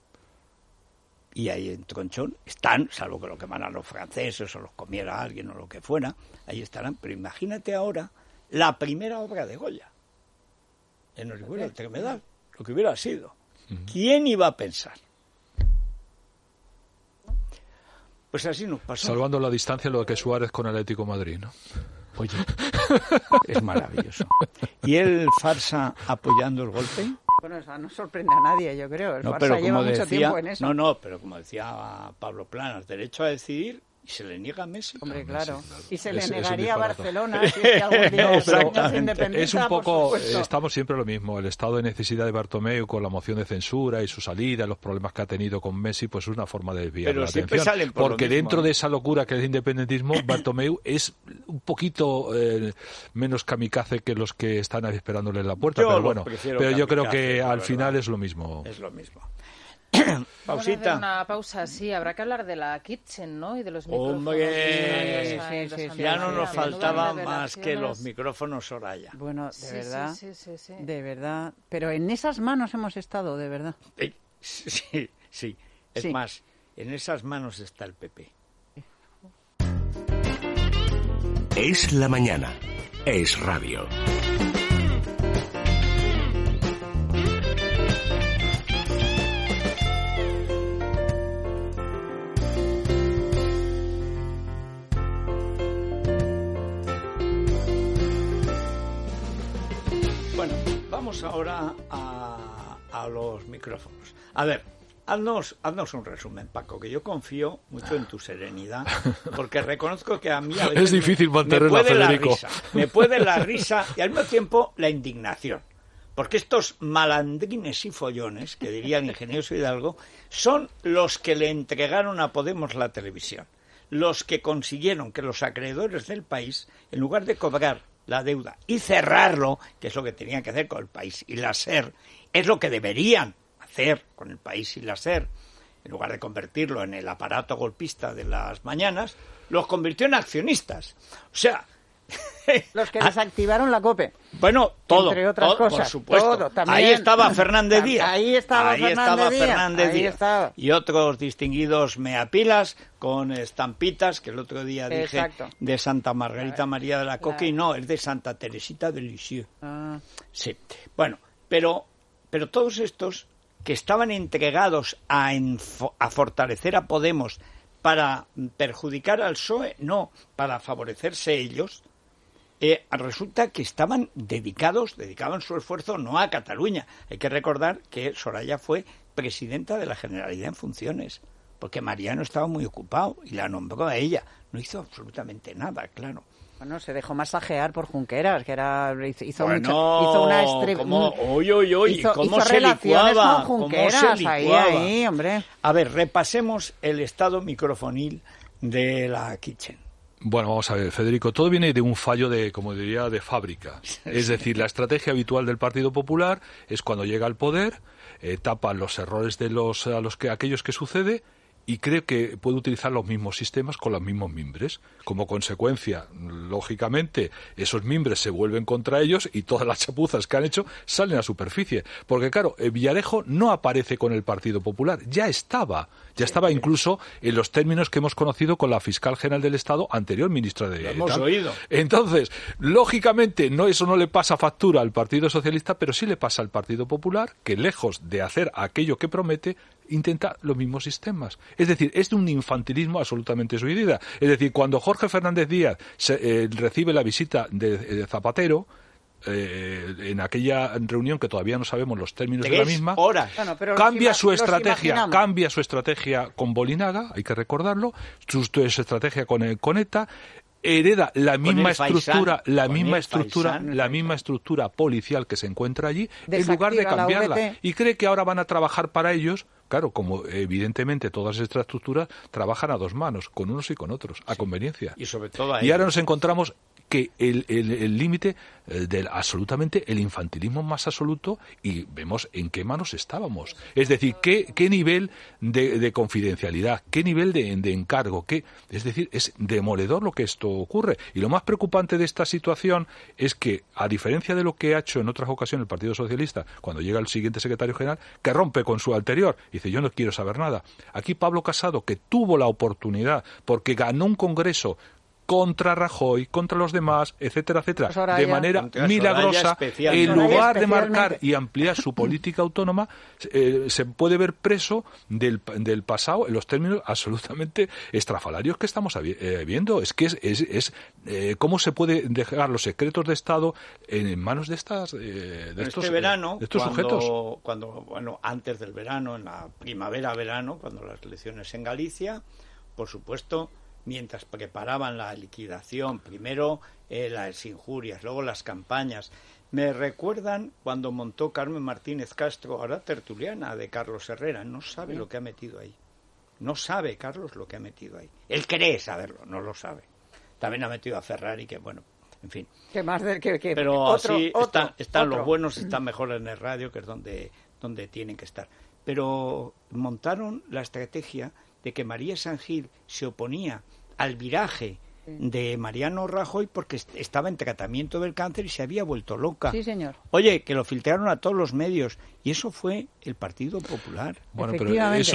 Y ahí en Tronchón están, salvo que lo quemaran los franceses o los comiera alguien o lo que fuera, ahí estarán. Pero imagínate ahora la primera obra de Goya, en Orihuela, el Tremedal, lo que hubiera sido. ¿Quién iba a pensar? Pues así nos pasó. Salvando la distancia, lo que Suárez con el Atlético de Madrid, ¿no? Oye, es maravilloso. ¿Y el Farsa apoyando el golpe? Bueno, eso no sorprende a nadie, yo creo. El No, Farsa pero lleva como mucho decía, tiempo en eso. No, pero como decía Pablo Planas, derecho a decidir, y se le niega a Messi. Hombre, claro. Y se Es le un negaría a disparate. Barcelona si es que algún día Exactamente. se independiza, Es un por poco, supuesto. estamos siempre lo mismo, el estado de necesidad de Bartomeu con la moción de censura y su salida, los problemas que ha tenido con Messi, pues es una forma de desviar Pero la siempre atención. salen por lo Porque mismo, dentro ¿eh? de esa locura que es el independentismo, Bartomeu es un poquito menos kamikaze que los que están esperándole en la puerta, Yo pero los bueno, prefiero pero yo creo kamikaze, que la al verdad. final es lo mismo. Es lo mismo. Vamos a Pausita. hacer una pausa, sí. Habrá que hablar de la Kitchen, ¿no? Y de los Hombre, micrófonos. ya no nos faltaba Menudas más que los revelaciones. micrófonos Soraya. Bueno, de Sí, verdad, sí. de verdad. Pero en esas manos hemos estado, de verdad. Sí. Es Sí. más, en esas manos está el PP. Es la mañana. Es radio. Bueno, vamos ahora a los micrófonos. A ver, haznos un resumen, Paco, que yo confío mucho en tu serenidad, porque reconozco que a mí a veces Es difícil mantenerla, Federico. Me puede la risa y al mismo tiempo la indignación. Porque estos malandrines y follones, que diría el ingenioso Hidalgo, son los que le entregaron a Podemos la televisión. Los que consiguieron que los acreedores del país, en lugar de cobrar la deuda y cerrarlo, que es lo que tenían que hacer con el país y la SER, es lo que deberían hacer con el país y la SER, en lugar de convertirlo en el aparato golpista de las mañanas, los convirtió en accionistas. O sea... Los que desactivaron la COPE. Bueno, todo, entre otras todo, cosas, por supuesto. todo, también. Ahí estaba Fernández Díaz. Ahí estaba Fernández Díaz. estaba. Y otros distinguidos meapilas con estampitas, que el otro día dije Exacto. de Santa Margarita María de la Coque, y no, es de Santa Teresita de Lisieux. Ah. Sí. Bueno, pero todos estos que estaban entregados a fortalecer a Podemos para perjudicar al PSOE, no, para favorecerse ellos, resulta que dedicaban su esfuerzo no a Cataluña. Hay que recordar que Soraya fue presidenta de la Generalidad en funciones, porque Mariano estaba muy ocupado y la nombró a ella. No hizo absolutamente nada, claro. Bueno, se dejó masajear por Junqueras, que hizo bueno, mucho, hizo una ¿cómo se relaciones licuaba? con Junqueras, ahí, hombre. A ver, repasemos el estado microfonil de la Kitchen. Bueno, vamos a ver, Federico, todo viene de un fallo de, como diría, de fábrica. Es decir, la estrategia habitual del Partido Popular es cuando llega al poder, tapa los errores de aquellos que sucede y cree que puede utilizar los mismos sistemas con los mismos mimbres. Como consecuencia, lógicamente, esos mimbres se vuelven contra ellos y todas las chapuzas que han hecho salen a superficie. Porque, claro, Villarejo no aparece con el Partido Popular, ya estaba incluso en los términos que hemos conocido con la fiscal general del Estado, anterior ministra de... Lo hemos oído. Entonces, lógicamente, eso no le pasa factura al Partido Socialista, pero sí le pasa al Partido Popular, que lejos de hacer aquello que promete, intenta los mismos sistemas. Es decir, es de un infantilismo absolutamente suicida. Es decir, cuando Jorge Fernández Díaz recibe la visita de Zapatero, en aquella reunión que todavía no sabemos los términos de la misma, horas. Bueno, pero cambia su estrategia con Bolinaga, hay que recordarlo, su estrategia con ETA, hereda la misma estructura policial que se encuentra allí, en lugar de cambiarla, y cree que ahora van a trabajar para ellos. Claro, como evidentemente todas estas estructuras trabajan a dos manos, con unos y con otros, a conveniencia. Y sobre todo y ahora nos encontramos que el límite del absolutamente el infantilismo más absoluto, y vemos en qué manos estábamos. Es decir, qué nivel de confidencialidad, qué nivel de encargo, es decir, es demoledor lo que esto ocurre. Y lo más preocupante de esta situación es que, a diferencia de lo que ha hecho en otras ocasiones el Partido Socialista, cuando llega el siguiente secretario general, que rompe con su anterior, dice, yo no quiero saber nada. Aquí Pablo Casado, que tuvo la oportunidad, porque ganó un congreso contra Rajoy, contra los demás, etcétera, etcétera, Soraya, de manera milagrosa, en lugar de marcar y ampliar su política autónoma, se puede ver preso del pasado en los términos absolutamente estrafalarios que estamos viendo. Es que es cómo se puede dejar los secretos de Estado en manos de estos sujetos. Bueno, antes del verano, en la primavera-verano, cuando las elecciones en Galicia, por supuesto, mientras preparaban la liquidación, primero las injurias, luego las campañas. Me recuerdan cuando montó Carmen Martínez Castro, ahora tertuliana de Carlos Herrera. No sabe lo que ha metido ahí. No sabe Carlos lo que ha metido ahí. Él cree saberlo, no lo sabe. También ha metido a Ferrari, que bueno, en fin. Pero así están los buenos, están mejor en el radio, que es donde tienen que estar. Pero montaron la estrategia de que María San Gil se oponía al viraje de Mariano Rajoy porque estaba en tratamiento del cáncer y se había vuelto loca. Sí, señor. Oye, que lo filtraron a todos los medios y eso fue el Partido Popular. Bueno, pero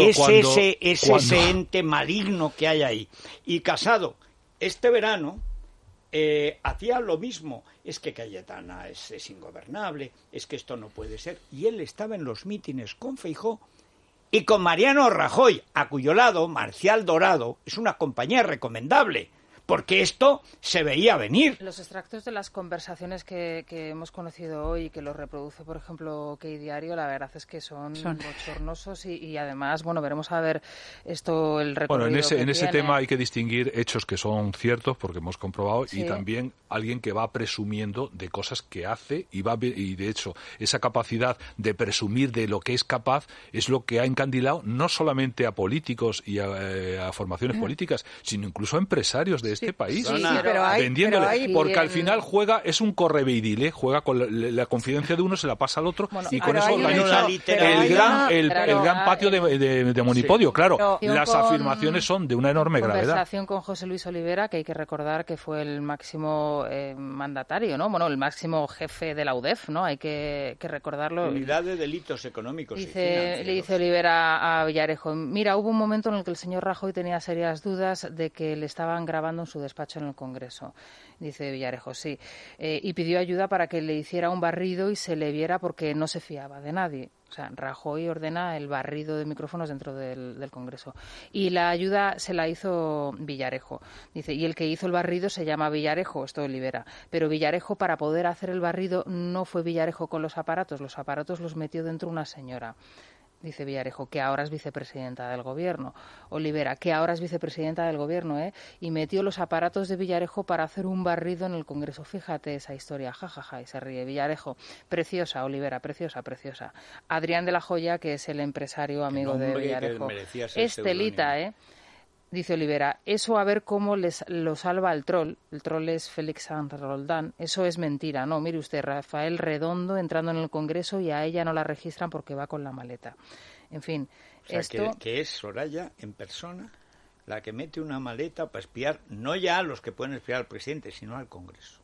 ese ente maligno que hay ahí. Y Casado, este verano hacía lo mismo. Es que Cayetana es ingobernable, es que esto no puede ser. Y él estaba en los mítines con Feijóo y con Mariano Rajoy, a cuyo lado Marcial Dorado es una compañía recomendable, porque esto se veía venir. Los extractos de las conversaciones que hemos conocido hoy, que los reproduce, por ejemplo, OK Diario, la verdad es que son bochornosos y además, bueno, veremos a ver esto, el recorrido. Bueno, en ese tema hay que distinguir hechos que son ciertos, porque hemos comprobado, y también alguien que va presumiendo de cosas que hace y de hecho, esa capacidad de presumir de lo que es capaz es lo que ha encandilado no solamente a políticos y a formaciones políticas, sino incluso a empresarios de este país, vendiéndole, porque al final es un correveidile, juega con la confidencia de uno, se la pasa al otro, y con eso organiza el gran patio de Monipodio. Claro, las afirmaciones son de una enorme gravedad. Conversación con José Luis Olivera, que hay que recordar que fue el máximo mandatario, ¿no? Bueno, el máximo jefe de la UDEF, ¿no? Hay que recordarlo. Unidad de Delitos Económicos le dice Olivera a Villarejo: mira, hubo un momento en el que el señor Rajoy tenía serias dudas de que le estaban grabando en su despacho en el Congreso. Dice Villarejo, sí. Y pidió ayuda para que le hiciera un barrido y se le viera porque no se fiaba de nadie. O sea, Rajoy ordena el barrido de micrófonos dentro del Congreso. Y la ayuda se la hizo Villarejo. Dice, y el que hizo el barrido se llama Villarejo, esto Olivera. Pero Villarejo, para poder hacer el barrido, no fue Villarejo con los aparatos los metió dentro una señora. Dice Villarejo, que ahora es vicepresidenta del Gobierno. Olivera, que ahora es vicepresidenta del Gobierno, y metió los aparatos de Villarejo para hacer un barrido en el Congreso. Fíjate esa historia, jajaja, y se ríe Villarejo. Preciosa, Olivera, preciosa, preciosa. Adrián de la Joya, que es el empresario amigo de Villarejo. Es telita, Dice Olivera, eso a ver cómo lo salva el troll. El troll es Félix Sanz Roldán. Eso es mentira. No, mire usted, Rafael Redondo entrando en el Congreso y a ella no la registran porque va con la maleta. En fin, o sea, esto... que es Soraya en persona la que mete una maleta para espiar, no ya a los que pueden espiar al presidente, sino al Congreso.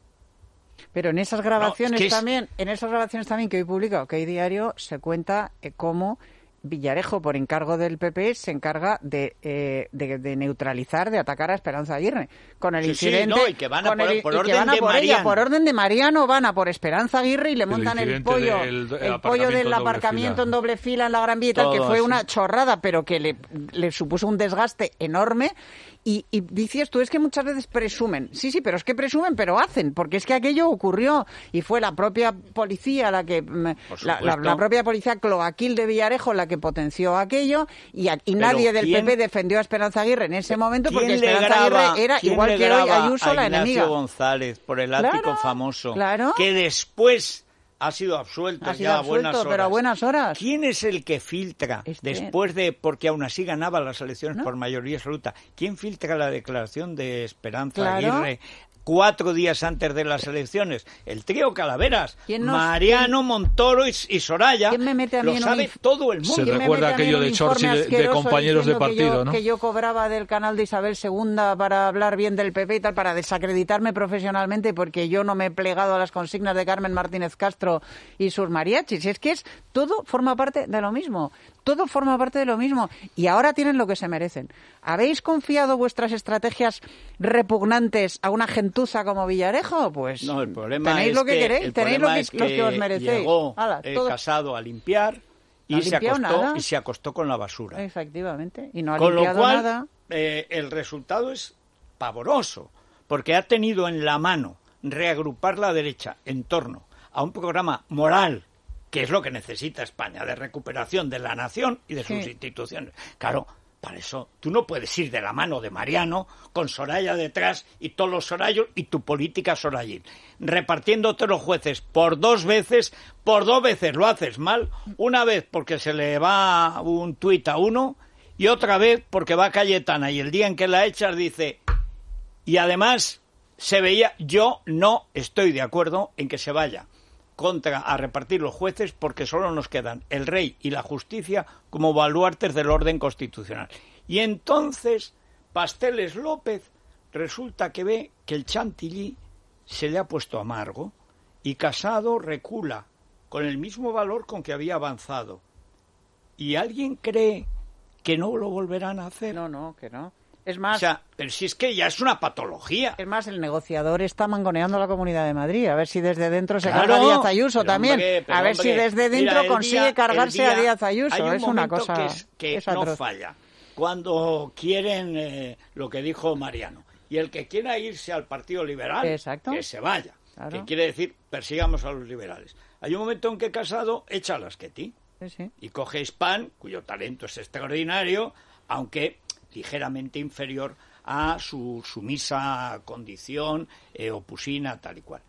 Pero en esas grabaciones también que hoy publica OK Diario, se cuenta cómo Villarejo, por encargo del PP, se encarga de neutralizar, de atacar a Esperanza Aguirre. Con el incidente... y que van a por orden de Mariano. Por orden de Mariano van a por Esperanza Aguirre y le montan el pollo del aparcamiento en doble fila en la Gran Vía y tal, que fue una chorrada, pero que le supuso un desgaste enorme. Y dices tú, es que muchas veces presumen. Sí, pero es que presumen, pero hacen, porque es que aquello ocurrió y fue la propia policía la propia policía cloaquil de Villarejo la que potenció aquello y nadie del PP defendió a Esperanza Aguirre en ese momento porque Esperanza Aguirre era, igual que hoy, Ayuso, la enemiga. Ignacio González por el ático famoso, que después ha sido absuelto pero a buenas horas. ¿Quién es el que filtra después de, porque aún así ganaba las elecciones por mayoría absoluta? ¿Quién filtra la declaración de Esperanza Aguirre 4 días antes de las elecciones. El trío Calaveras, Mariano, ¿quién? Montoro y Soraya, ¿Quién me mete a mí lo sabe todo el mundo. Se recuerda aquello de Churchill de compañeros de partido, ¿no? Que yo cobraba del canal de Isabel II para hablar bien del PP y tal, para desacreditarme profesionalmente porque yo no me he plegado a las consignas de Carmen Martínez Castro y sus mariachis. Es que todo forma parte de lo mismo. Todo forma parte de lo mismo. Y ahora tienen lo que se merecen. ¿Habéis confiado vuestras estrategias repugnantes a una gentuza como Villarejo? Pues no, el problema tenéis es lo que queréis, tenéis lo que os merecéis. Llegó Casado a limpiar y se acostó con la basura. Efectivamente. Y no ha con limpiado lo cual, nada. El resultado es pavoroso, porque ha tenido en la mano reagrupar la derecha en torno a un programa moral, que es lo que necesita España, de recuperación de la nación y de sus instituciones. Claro, para eso tú no puedes ir de la mano de Mariano con Soraya detrás y todos los sorayos y tu política sorayil, repartiéndote los jueces por 2 veces, por 2 veces lo haces mal, una vez porque se le va un tuit a uno y otra vez porque va Cayetana y el día en que la echas dice, y además se veía, yo no estoy de acuerdo en que se vaya a repartir los jueces porque solo nos quedan el rey y la justicia como baluartes del orden constitucional. Y entonces Pasteles López resulta que ve que el chantilly se le ha puesto amargo y Casado recula con el mismo valor con que había avanzado. ¿Y alguien cree que no lo volverán a hacer? No, que no. Es más, o sea, pero si es que ya es una patología. Es más, el negociador está mangoneando a la Comunidad de Madrid. A ver si desde dentro se carga a Díaz Ayuso también. A ver si desde dentro consigue cargarse a Díaz Ayuso. Es una cosa que no falla. Cuando quieren lo que dijo Mariano. Y el que quiera irse al Partido Liberal, que se vaya. Claro. Que quiere decir, persigamos a los liberales. Hay un momento en que Casado echa a Lasqueti. Y coge Spahn, cuyo talento es extraordinario, aunque ligeramente inferior a su sumisa condición opusina, tal y cual.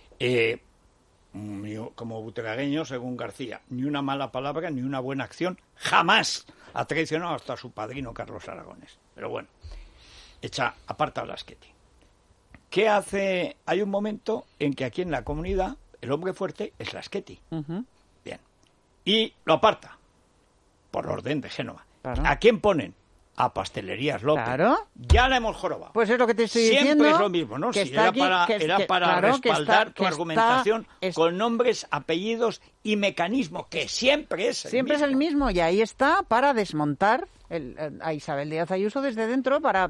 Como butragueño, según García, ni una mala palabra, ni una buena acción, jamás ha traicionado hasta a su padrino Carlos Aragonés. Pero bueno, aparta a Lasqueti. ¿Qué hace? Hay un momento en que aquí en la comunidad el hombre fuerte es Lasqueti. Bien. Y lo aparta, por orden de Génova. Claro. ¿A quién ponen? A Pastelerías López. Claro. Ya la hemos jorobado. Pues es lo que te estoy diciendo. Siempre es lo mismo, ¿no? Si era para respaldar tu argumentación con nombres, apellidos y mecanismo, que siempre es el mismo. Siempre es el mismo, y ahí está para desmontar a Isabel Díaz Ayuso desde dentro, para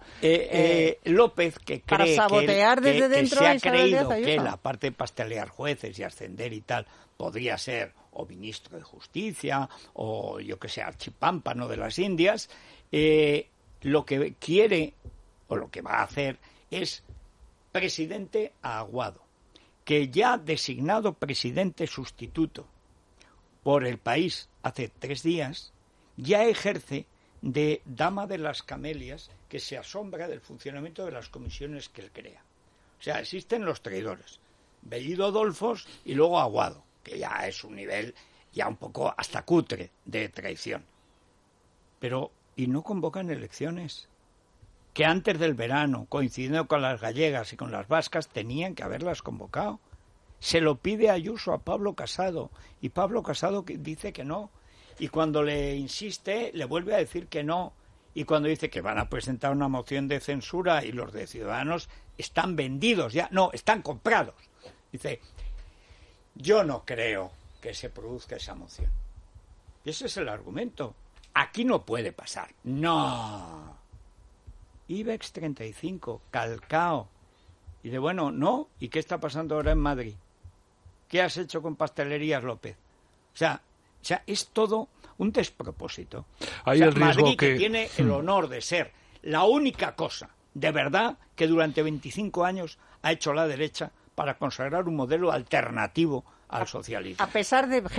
López, que cree para sabotear desde dentro que se a ha Isabel Díaz creído Ayuso. que la parte de pastelear jueces y ascender y tal podría ser o ministro de Justicia o yo que sé, archipámpano de las Indias. Lo que quiere o lo que va a hacer es presidente a Aguado, que ya designado presidente sustituto por El País hace 3 días, ya ejerce de dama de las camelias, que se asombra del funcionamiento de las comisiones que él crea. O sea, existen los traidores, Bellido Adolfos y luego Aguado, que ya es un nivel ya un poco hasta cutre de traición. Pero y no convocan elecciones, que antes del verano, coincidiendo con las gallegas y con las vascas, tenían que haberlas convocado. Se lo pide Ayuso a Pablo Casado, y Pablo Casado dice que no, y cuando le insiste, le vuelve a decir que no, y cuando dice que van a presentar una moción de censura y los de Ciudadanos están vendidos ya, no, están comprados. Dice, yo no creo que se produzca esa moción. Y ese es el argumento. Aquí no puede pasar. No. IBEX 35, calcao. Y de bueno, no. ¿Y qué está pasando ahora en Madrid? ¿Qué has hecho con Pastelerías López? O sea, es todo un despropósito. Hay el riesgo Madrid que tiene el honor de ser la única cosa, de verdad, que durante 25 años ha hecho la derecha para consagrar un modelo alternativo al socialismo. A pesar de Génova.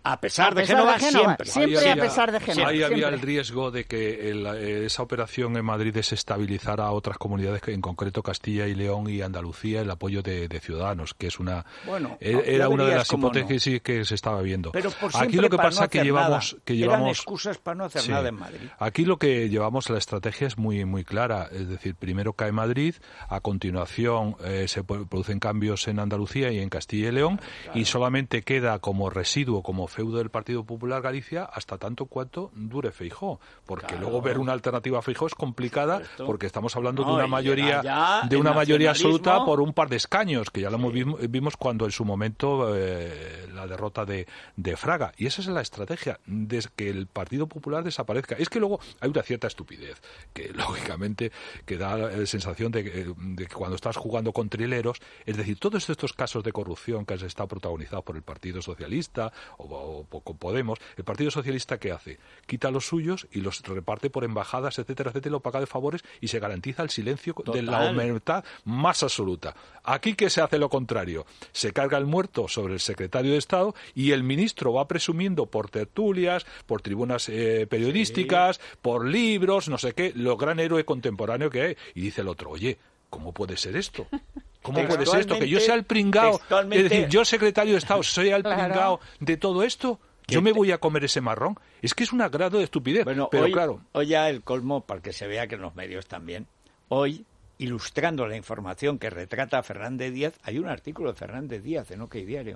A pesar de Génova, siempre. Siempre a pesar de Génova. Ahí siempre. había el riesgo de que esa operación en Madrid desestabilizara a otras comunidades, en concreto Castilla y León y Andalucía, el apoyo de Ciudadanos, que es era una de las hipótesis que se estaba viendo. Pero aquí lo que pasa es que llevamos eran excusas para no hacer nada en Madrid. Aquí lo que llevamos, la estrategia es muy muy clara, es decir, primero cae Madrid, a continuación se producen cambios en Andalucía y en Castilla y León, y solamente queda como residuo, como feudo del Partido Popular Galicia, hasta tanto cuanto dure Feijóo, porque luego ver una alternativa a Feijóo es complicada, porque estamos hablando de una mayoría absoluta por un par de escaños, que ya lo vimos cuando en su momento la derrota de Fraga, y esa es la estrategia, de que el Partido Popular desaparezca. Es que luego hay una cierta estupidez, que lógicamente que da la sensación de que cuando estás jugando con trileros, es decir, todos estos casos de corrupción que han estado protagonizados por el Partido Socialista o con Podemos, el Partido Socialista, ¿qué hace? Quita los suyos y los reparte por embajadas, etcétera, etcétera, lo paga de favores y se garantiza el silencio de la humanidad más absoluta. Aquí, ¿qué se hace lo contrario? Se carga el muerto sobre el secretario de Estado y el ministro va presumiendo por tertulias, por tribunas periodísticas, por libros, no sé qué, lo gran héroe contemporáneo que hay. Y dice el otro, oye, ¿cómo puede ser esto? ¿Cómo puede ser esto? Que yo sea el pringao, es decir, yo secretario de Estado, soy el pringao de todo esto. Yo me voy a comer ese marrón. Es que es un agrado de estupidez. Bueno, pero hoy ya el colmo, para que se vea que en los medios también, hoy, ilustrando la información que retrata a Fernández Díaz, hay un artículo de Fernández Díaz en OK Diario.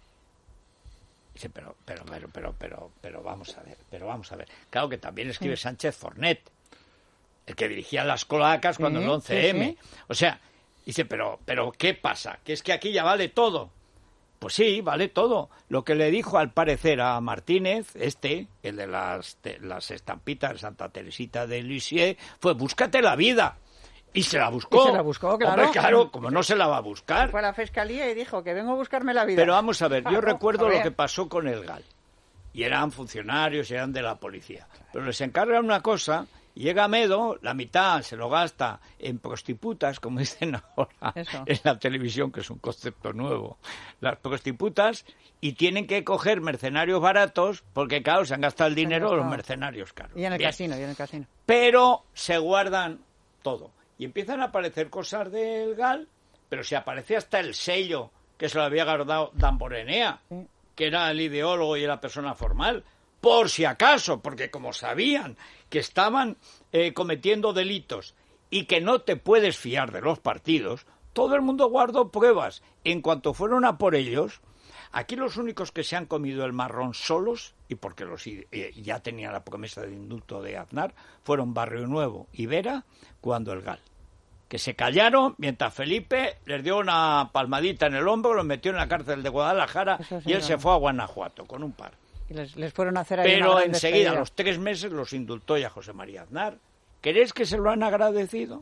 Dice, pero vamos a ver. Claro que también escribe Sánchez Fornet, el que dirigía las cloacas cuando el 11M. O sea, dice, pero ¿qué pasa? Que es que aquí ya vale todo. Pues sí, vale todo. Lo que le dijo al parecer a Martínez, el de las estampitas de Santa Teresita de Lisieux, fue búscate la vida. Y se la buscó. Claro. Hombre, claro, como no se la va a buscar. Fue a la Fiscalía y dijo que vengo a buscarme la vida. Pero vamos a ver, yo recuerdo lo que pasó con el GAL. Y eran funcionarios, eran de la policía. Pero les encargan una cosa, y llega Medo, la mitad se lo gasta en prostitutas, como dicen ahora en la televisión, que es un concepto nuevo. Las prostitutas, y tienen que coger mercenarios baratos, porque claro, se han gastado el dinero los mercenarios caros. Y en el casino. Pero se guardan todo. Y empiezan a aparecer cosas del GAL, pero se aparece hasta el sello que se lo había guardado Damborenea, que era el ideólogo y la persona formal, por si acaso, porque como sabían que estaban cometiendo delitos y que no te puedes fiar de los partidos, todo el mundo guardó pruebas. En cuanto fueron a por ellos, aquí los únicos que se han comido el marrón solos, y porque ya tenían la promesa de indulto de Aznar, fueron Barrio Nuevo y Vera, cuando el GAL. Que se callaron mientras Felipe les dio una palmadita en el hombro, los metió en la cárcel de Guadalajara y él se fue a Guanajuato con un par. Y les fueron a hacer ahí Pero una gran enseguida, despedida. a los 3 meses, los indultó ya José María Aznar. ¿Crees que se lo han agradecido?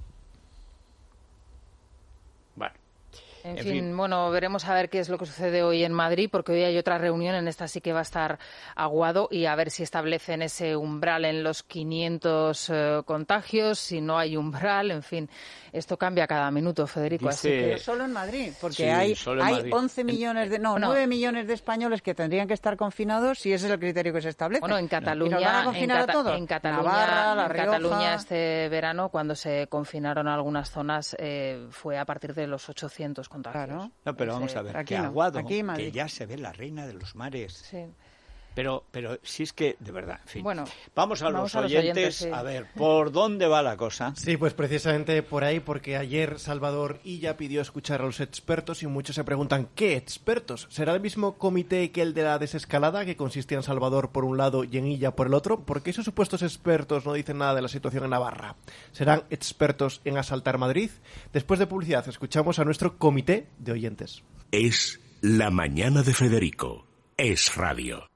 Bueno. En fin, bueno, veremos a ver qué es lo que sucede hoy en Madrid, porque hoy hay otra reunión, en esta sí que va a estar aguado, y a ver si establecen ese umbral en los 500 contagios, si no hay umbral, en fin, esto cambia cada minuto, Federico. Así que... Pero solo en Madrid, porque hay 11 millones 9 millones de españoles que tendrían que estar confinados si ese es el criterio que se establece. Bueno, en Cataluña, ¿Y nos van a confinar a todos? en Cataluña, Navarra, La Rioja... Cataluña este verano, cuando se confinaron algunas zonas, fue a partir de los 800 contagios. Claro. No, pero vamos a ver, aquí que no, Aguado, aquí en Madrid. que ya se ve la reina de los mares. Sí. Pero si es que, de verdad, en fin. Bueno, vamos a los oyentes, sí. A ver, ¿por dónde va la cosa? Sí, pues precisamente por ahí, porque ayer Salvador Illa pidió escuchar a los expertos y muchos se preguntan, ¿qué expertos? ¿Será el mismo comité que el de la desescalada, que consistía en Salvador por un lado y en Illa por el otro? Porque esos supuestos expertos no dicen nada de la situación en Navarra. ¿Serán expertos en asaltar Madrid? Después de publicidad, escuchamos a nuestro comité de oyentes. Es La Mañana de Federico. Es radio.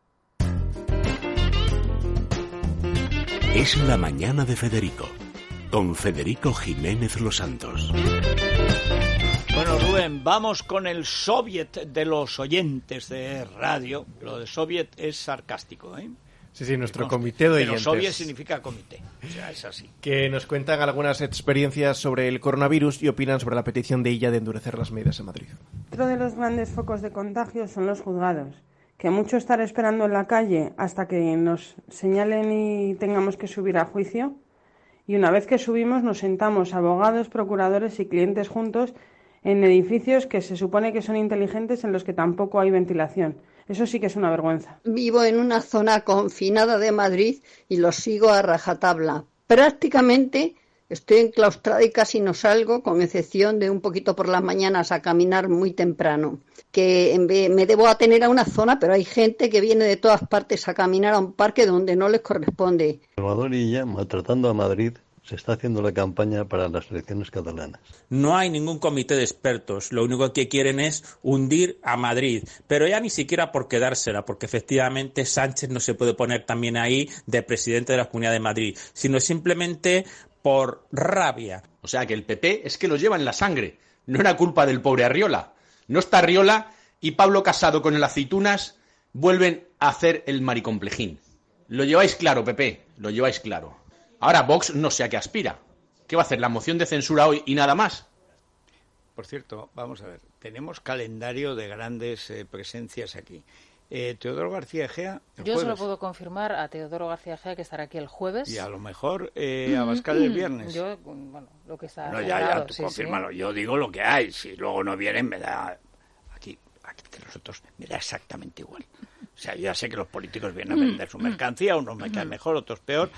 Es La Mañana de Federico, con Federico Jiménez Los Santos. Bueno, Rubén, vamos con el soviet de los oyentes de radio. Lo de soviet es sarcástico, ¿eh? Sí, nuestro comité de oyentes. Pero soviet significa comité, o sea, es así. Que nos cuentan algunas experiencias sobre el coronavirus y opinan sobre la petición de Illa de endurecer las medidas en Madrid. Otro de los grandes focos de contagio son los juzgados, que mucho estar esperando en la calle hasta que nos señalen y tengamos que subir a juicio, y una vez que subimos nos sentamos abogados, procuradores y clientes juntos en edificios que se supone que son inteligentes, en los que tampoco hay ventilación. Eso sí que es una vergüenza. Vivo en una zona confinada de Madrid y lo sigo a rajatabla. Prácticamente estoy enclaustrada y casi no salgo, con excepción de un poquito por las mañanas a caminar muy temprano. Que me debo atener a una zona, pero hay gente que viene de todas partes a caminar a un parque donde no les corresponde. Salvador Illa, maltratando a Madrid, se está haciendo la campaña para las elecciones catalanas. No hay ningún comité de expertos, lo único que quieren es hundir a Madrid, pero ya ni siquiera por quedársela, porque efectivamente Sánchez no se puede poner también ahí de presidente de la Comunidad de Madrid, sino simplemente por rabia. O sea que el PP es que lo lleva en la sangre, no era culpa del pobre Arriola. No está Arriola y Pablo Casado con el aceitunas vuelven a hacer el maricomplejín. Lo lleváis claro, PP, lo lleváis claro. Ahora Vox no sé a qué aspira. ¿Qué va a hacer, la moción de censura hoy y nada más? Por cierto, vamos a ver, tenemos calendario de grandes presencias aquí. Teodoro García Egea, yo se lo puedo confirmar a Teodoro García Egea, que estará aquí el jueves. Y a lo mejor Abascal el viernes. Yo, bueno, lo que está... No, ya, tú confírmalo. Sí. Yo digo lo que hay. Si luego no vienen, me da... Aquí entre nosotros me da exactamente igual. O sea, yo ya sé que los políticos vienen a vender su mercancía, unos me caen mejor, otros peor,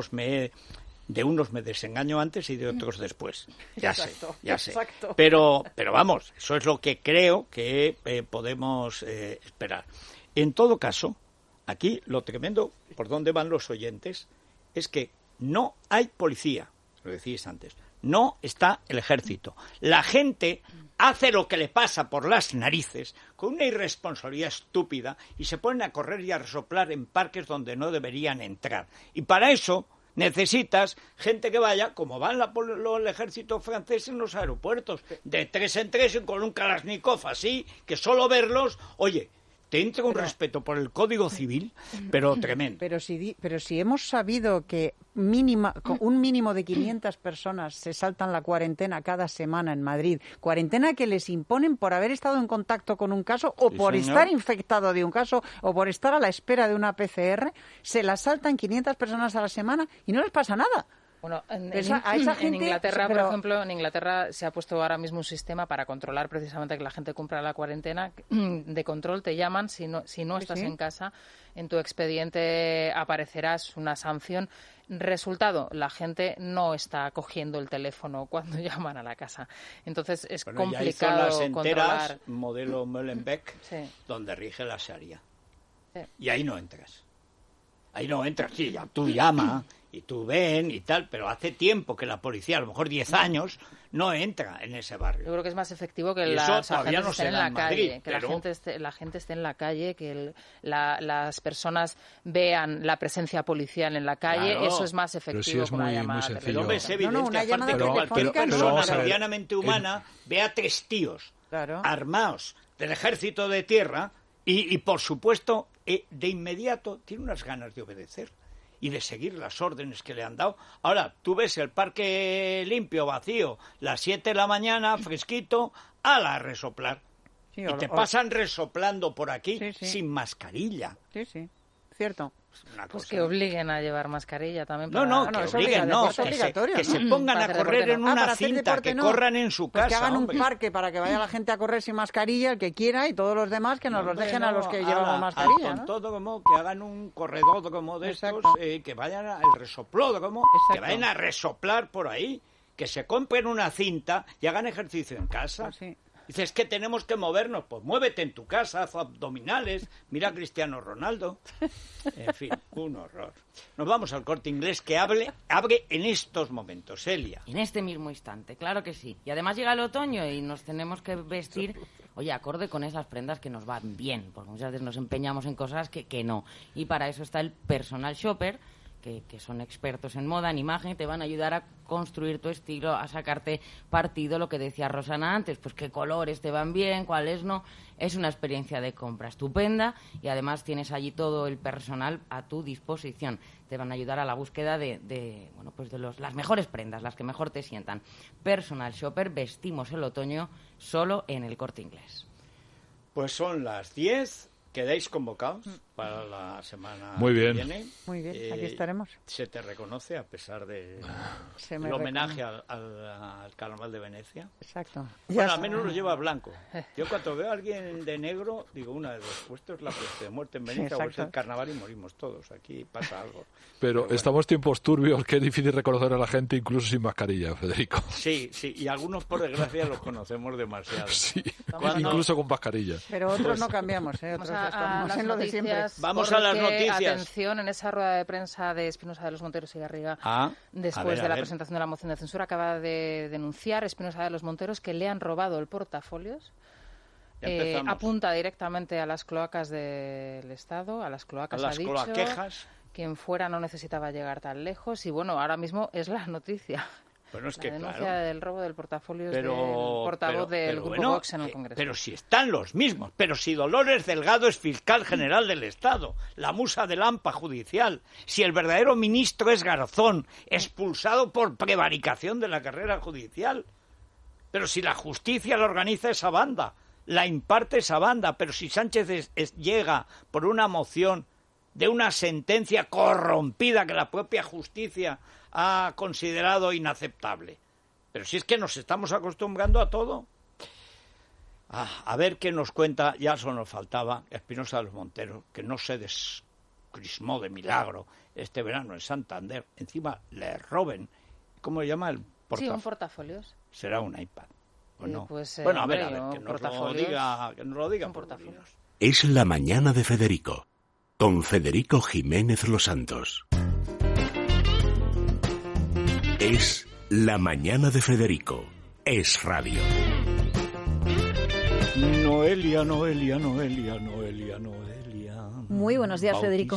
de unos me desengaño antes y de otros después. Ya exacto, sé. Exacto. Pero vamos, eso es lo que creo que podemos esperar. En todo caso, aquí lo tremendo, por donde van los oyentes, es que no hay policía, lo decís antes, no está el ejército. La gente hace lo que le pasa por las narices con una irresponsabilidad estúpida y se ponen a correr y a resoplar en parques donde no deberían entrar. Y para eso necesitas gente que vaya, como va el ejército francés en los aeropuertos, de 3 en 3 y con un Kalashnikov así, que solo verlos, oye, te entra un respeto por el Código Civil, pero tremendo. Pero si hemos sabido que un mínimo de 500 personas se saltan la cuarentena cada semana en Madrid, cuarentena que les imponen por haber estado en contacto con un caso o por estar infectado de un caso o por estar a la espera de una PCR, se la saltan 500 personas a la semana y no les pasa nada. Bueno, en Inglaterra, por ejemplo, en Inglaterra se ha puesto ahora mismo un sistema para controlar precisamente que la gente cumpla la cuarentena. De control te llaman, si no estás en casa, en tu expediente aparecerás una sanción. Resultado, la gente no está cogiendo el teléfono cuando llaman a la casa. Entonces es complicado las enteras, controlar. Modelo Molenbeek, donde rige la Sharia. Sí. Y ahí no entras. Sí, ya tú llamas y tú ven y tal, pero hace tiempo que la policía, a lo mejor 10 años, no entra en ese barrio. Yo creo que es más efectivo que los agentes estén en la calle, que la gente esté en la calle, que las personas vean la presencia policial en la calle. Claro. Eso es más efectivo que una llamada telefónica. Pero es evidente, aparte que cualquier persona medianamente humana ve a 3 tíos armados del ejército de tierra y por supuesto, de inmediato tiene unas ganas de obedecer y de seguir las órdenes que le han dado. Ahora, tú ves el parque limpio, vacío, las 7 de la mañana, fresquito, a resoplar. Sí, y te pasan resoplando por aquí sin mascarilla. Sí, cierto. Pues que obliguen a llevar mascarilla también. Que obliguen, que se pongan a correr en una cinta, que corran en su casa. Que hagan un parque para que vaya la gente a correr sin mascarilla, el que quiera, y todos los demás que nos los dejen a los que llevamos mascarilla. Con todo como que hagan un corredor como de estos, que vayan al resoplódromo, que vayan a resoplar por ahí, que se compren una cinta y hagan ejercicio en casa. Dices que tenemos que movernos, pues muévete en tu casa, haz abdominales, mira a Cristiano Ronaldo. En fin, un horror. Nos vamos al Corte Inglés, que abre en estos momentos. Celia. En este mismo instante, claro que sí. Y además llega el otoño y nos tenemos que vestir, oye, acorde con esas prendas que nos van bien, porque muchas veces nos empeñamos en cosas que no. Y para eso está el personal shopper, que son expertos en moda, en imagen, te van a ayudar a construir tu estilo, a sacarte partido, lo que decía Rosana antes, pues qué colores te van bien, cuáles no. Es una experiencia de compra estupenda y además tienes allí todo el personal a tu disposición. Te van a ayudar a la búsqueda de las mejores prendas, las que mejor te sientan. Personal Shopper, vestimos el otoño solo en el Corte Inglés. Pues son las 10 Quedáis convocados para la semana Muy bien. que viene. Muy bien, aquí estaremos. Se te reconoce a pesar de Se el me homenaje al Carnaval de Venecia. Exacto. Bueno, al menos lo lleva blanco. Yo cuando veo a alguien de negro, digo, una de dos, esto es la peste de muerte en Venecia o es el Carnaval y morimos todos. Aquí pasa algo. Pero estamos tiempos turbios, que es difícil reconocer a la gente incluso sin mascarilla, Federico. Sí, y algunos por desgracia los conocemos demasiado. Sí, incluso con mascarilla. Pero otros no cambiamos, otros estamos en lo de siempre. Vamos a las noticias. Atención, en esa rueda de prensa de Espinosa de los Monteros y Garriga, después de la presentación de la moción de censura, acaba de denunciar Espinosa de los Monteros que le han robado el portafolios. Apunta directamente a las cloacas del Estado, a las cloacas, ha dicho. Cloaquejas. Quien fuera no necesitaba llegar tan lejos y bueno, ahora mismo es la noticia. Bueno, es la que denuncia del robo del portafolio del portavoz del Grupo Vox en el Congreso. Pero si están los mismos, pero si Dolores Delgado es fiscal general del Estado, la musa del AMPA judicial, si el verdadero ministro es Garzón, expulsado por prevaricación de la carrera judicial, pero si la justicia la organiza esa banda, la imparte esa banda, pero si Sánchez llega por una moción de una sentencia corrompida que la propia justicia ha considerado inaceptable. Pero si es que nos estamos acostumbrando a todo. A ver qué nos cuenta, ya solo nos faltaba, Espinosa de los Monteros, que no se descrismó de milagro este verano en Santander. Encima le roben, ¿cómo se llama? El portafolio. Sí, un portafolios. Será un iPad, ¿o no? Pues, bueno, a ver, que nos lo diga. Es la mañana de Federico, con Federico Jiménez Los Santos. Es la mañana de Federico. Es radio. Noelia. Muy buenos días, Federico.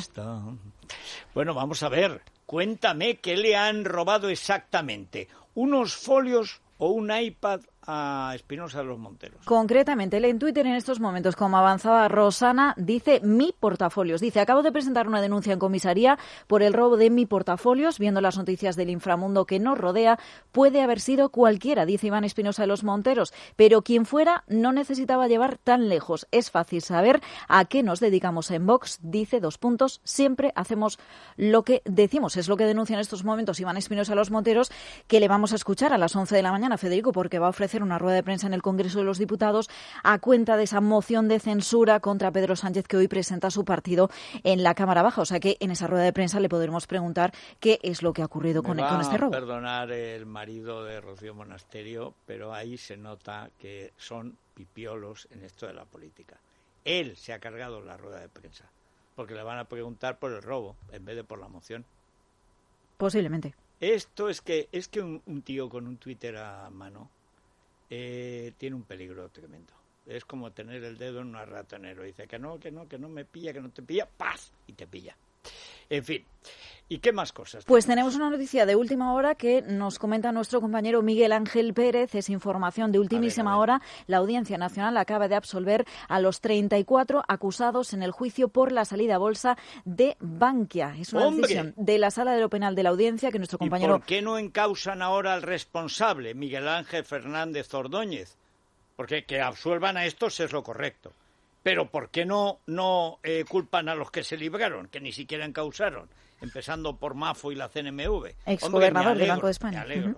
Bueno, vamos a ver. Cuéntame qué le han robado exactamente. ¿Unos folios o un iPad a Espinosa de los Monteros? Concretamente, él en Twitter en estos momentos, como avanzaba Rosana, dice mi portafolios. Dice, acabo de presentar una denuncia en comisaría por el robo de mi portafolios. Viendo las noticias del inframundo que nos rodea, puede haber sido cualquiera, dice Iván Espinosa de los Monteros. Pero quien fuera no necesitaba llevar tan lejos. Es fácil saber a qué nos dedicamos en Vox. Dice, siempre hacemos lo que decimos. Es lo que denuncia en estos momentos Iván Espinosa de los Monteros, que le vamos a escuchar a las 11 de la mañana, Federico, porque va a ofrecer una rueda de prensa en el Congreso de los Diputados a cuenta de esa moción de censura contra Pedro Sánchez que hoy presenta su partido en la Cámara Baja. O sea que en esa rueda de prensa le podremos preguntar qué es lo que ha ocurrido con este robo. Perdonar el marido de Rocío Monasterio, pero ahí se nota que son pipiolos en esto de la política. Él se ha cargado la rueda de prensa porque le van a preguntar por el robo en vez de por la moción. Posiblemente. Esto es que un tío con un Twitter a mano tiene un peligro tremendo. Es como tener el dedo en un ratonero. Dice que no me pilla, que no te pilla, ¡paz! Y te pilla. En fin. ¿Y qué más cosas? Pues tenemos una noticia de última hora que nos comenta nuestro compañero Miguel Ángel Pérez. Es información de ultimísima hora. La Audiencia Nacional acaba de absolver a los 34 acusados en el juicio por la salida a bolsa de Bankia. Es una decisión de la Sala de lo Penal de la Audiencia que nuestro compañero... ¿Y por qué no encausan ahora al responsable, Miguel Ángel Fernández Ordóñez? Porque que absuelvan a estos es lo correcto. Pero ¿por qué no culpan a los que se libraron, que ni siquiera encausaron? Empezando por Mafo y la CNMV. Exgobernador del Banco de España. Me alegro.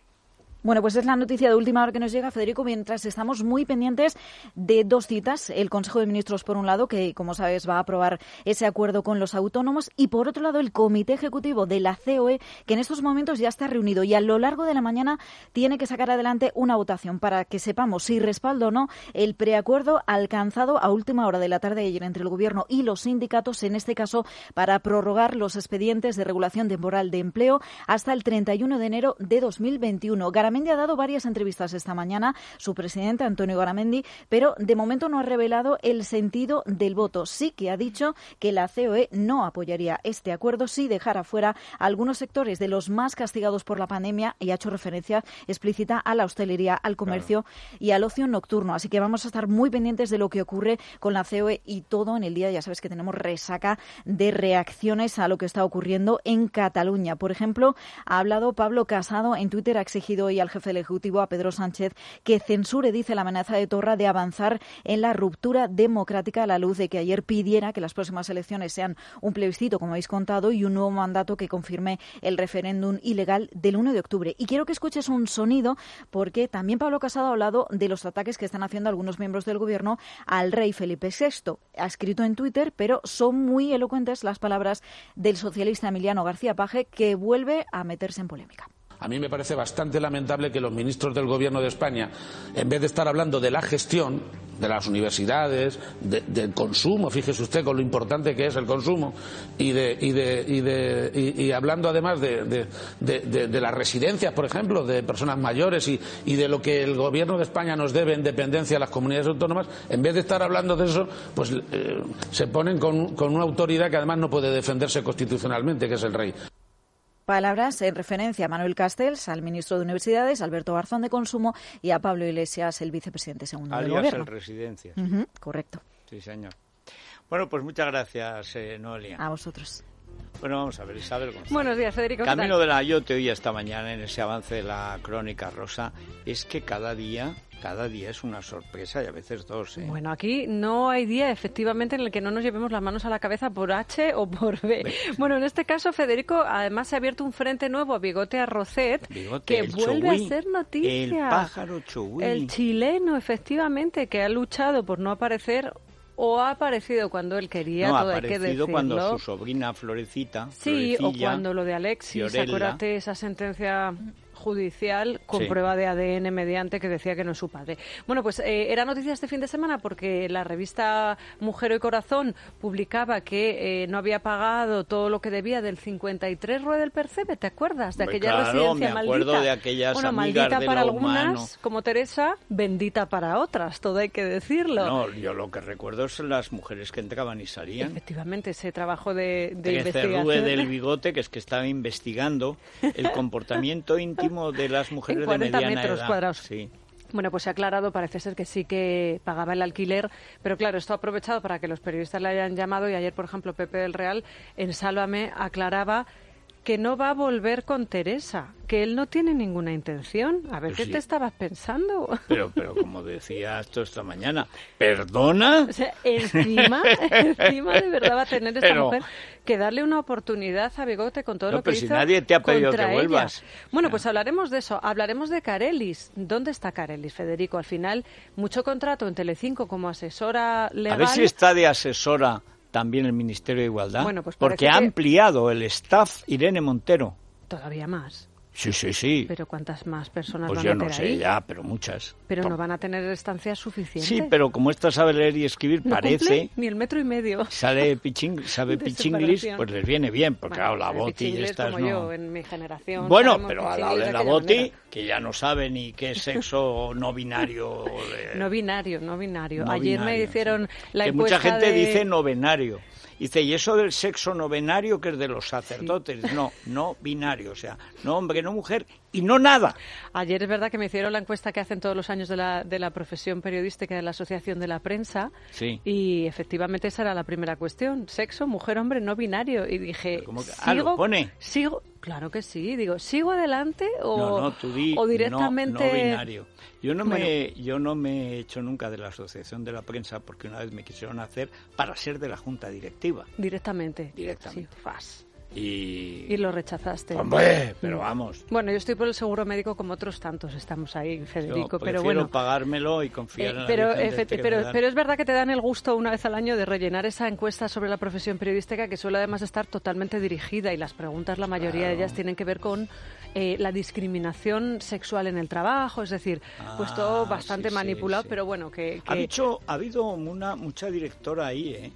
Bueno, pues es la noticia de última hora que nos llega, Federico, mientras estamos muy pendientes de dos citas. El Consejo de Ministros, por un lado, que, como sabes, va a aprobar ese acuerdo con los autónomos, y, por otro lado, el Comité Ejecutivo de la COE, que en estos momentos ya está reunido y a lo largo de la mañana tiene que sacar adelante una votación para que sepamos si respalda o no el preacuerdo alcanzado a última hora de la tarde de ayer entre el Gobierno y los sindicatos, en este caso para prorrogar los expedientes de regulación temporal de empleo hasta el 31 de enero de 2021. Garamendi ha dado varias entrevistas esta mañana, su presidente Antonio Garamendi, pero de momento no ha revelado el sentido del voto. Sí que ha dicho que la COE no apoyaría este acuerdo si dejara fuera a algunos sectores de los más castigados por la pandemia, y ha hecho referencia explícita a la hostelería, al comercio y al ocio nocturno. Así que vamos a estar muy pendientes de lo que ocurre con la COE y todo en el día. Ya sabes que tenemos resaca de reacciones a lo que está ocurriendo en Cataluña. Por ejemplo, ha hablado Pablo Casado en Twitter, ha exigido hoy hoy al jefe del Ejecutivo, a Pedro Sánchez, que censure, dice, la amenaza de Torra de avanzar en la ruptura democrática a la luz de que ayer pidiera que las próximas elecciones sean un plebiscito, como habéis contado, y un nuevo mandato que confirme el referéndum ilegal del 1 de octubre. Y quiero que escuches un sonido, porque también Pablo Casado ha hablado de los ataques que están haciendo algunos miembros del Gobierno al rey Felipe VI. Ha escrito en Twitter, pero son muy elocuentes las palabras del socialista Emiliano García Paje, que vuelve a meterse en polémica. A mí me parece bastante lamentable que los ministros del Gobierno de España, en vez de estar hablando de la gestión de las universidades, del consumo, fíjese usted con lo importante que es el consumo, y hablando además de las residencias, por ejemplo, de personas mayores y de lo que el Gobierno de España nos debe en dependencia a las comunidades autónomas, en vez de estar hablando de eso, pues se ponen con una autoridad que además no puede defenderse constitucionalmente, que es el rey. Palabras en referencia a Manuel Castells, al ministro de Universidades, Alberto Garzón de Consumo, y a Pablo Iglesias, el vicepresidente segundo del Gobierno. El Residencias. Correcto. Sí, señor. Bueno, pues muchas gracias, Noelia. A vosotros. Bueno, vamos a ver, Isabel González. Buenos días, Federico. Camino de la... Yo te oí esta mañana en ese avance de la Crónica Rosa. Es que cada día es una sorpresa y a veces dos. Bueno, aquí no hay día efectivamente en el que no nos llevemos las manos a la cabeza por H o por B. Bueno, en este caso, Federico, además se ha abierto un frente nuevo a Bigote Arrocet, que vuelve a ser noticia. El pájaro Chogüí. El chileno, efectivamente, que ha luchado por no aparecer o ha aparecido cuando él quería, no, todo hay que decirlo. Ha aparecido cuando su sobrina Florecita, sí, o cuando lo de Alexis, Fiorella. Acuérdate esa sentencia judicial con prueba de ADN mediante que decía que no es su padre. Bueno, pues era noticia este fin de semana porque la revista Mujer y Corazón publicaba que no había pagado todo lo que debía del 53 Rue del Percebe, ¿te acuerdas? De aquella residencia me acuerdo maldita. De aquellas amigas maldita de para lo algunas, humano. Como Teresa, bendita para otras, todo hay que decirlo. No, yo lo que recuerdo son las mujeres que entraban y salían. Efectivamente, ese trabajo de investigación. Rue del Bigote, que es que estaba investigando el comportamiento íntimo de las mujeres de mediana metros edad. Cuadrados. Sí. Bueno, pues se ha aclarado, parece ser que sí que pagaba el alquiler, pero claro, esto ha aprovechado para que los periodistas le hayan llamado y ayer, por ejemplo, Pepe del Real en Sálvame aclaraba que no va a volver con Teresa, que él no tiene ninguna intención. A ver, pues ¿qué te estabas pensando? Pero como decía esto esta mañana, ¿perdona? O sea, encima de verdad va a tener esta mujer que darle una oportunidad a Bigote con todo lo que hizo. Pero si nadie te ha pedido que vuelvas. Bueno, pues hablaremos de eso. Hablaremos de Carelis. ¿Dónde está Carelis, Federico? Al final, mucho contrato en Telecinco como asesora legal. A ver si está de asesora también el Ministerio de Igualdad, bueno, pues porque ha ampliado el staff Irene Montero. ¿Todavía más? Sí. ¿Pero cuántas más personas pues van a meter yo no sé, ahí? ya, pero muchas. Pero no van a tener estancias suficientes. Sí, pero como esta sabe leer y escribir, no parece... ni el metro y medio. Sabe pichinglis, pues les viene bien, porque claro, la Boti y estas como no... yo, en mi generación... Bueno, pero a la Boti, que ya no sabe ni qué es sexo no binario... No binario. Ayer me hicieron la que encuesta mucha gente de... dice novenario. Dice, ¿y eso del sexo novenario que es de los sacerdotes? Sí. No binario, o sea, no hombre, no mujer y no nada. Ayer es verdad que me hicieron la encuesta que hacen todos los años de la profesión periodística de la Asociación de la Prensa. Sí. Y efectivamente esa era la primera cuestión. Sexo, mujer, hombre, no binario. Y dije, ¿lo pone? Sigo, claro que sí. Digo, ¿sigo adelante o, tú di, o directamente...? No binario. Yo no me he hecho nunca de la Asociación de la Prensa porque una vez me quisieron hacer para ser de la Junta Directiva. Directamente. Sí, fas. Y lo rechazaste. Hombre, pero vamos. Bueno, yo estoy por el seguro médico como otros tantos estamos ahí, Federico, pero bueno. Pagármelo y confiar en la pero es verdad que te dan el gusto una vez al año de rellenar esa encuesta sobre la profesión periodística que suele además estar totalmente dirigida y las preguntas, la mayoría de ellas tienen que ver con la discriminación sexual en el trabajo, es decir, pues todo bastante manipulado, pero bueno, que... Ha habido mucha directora ahí,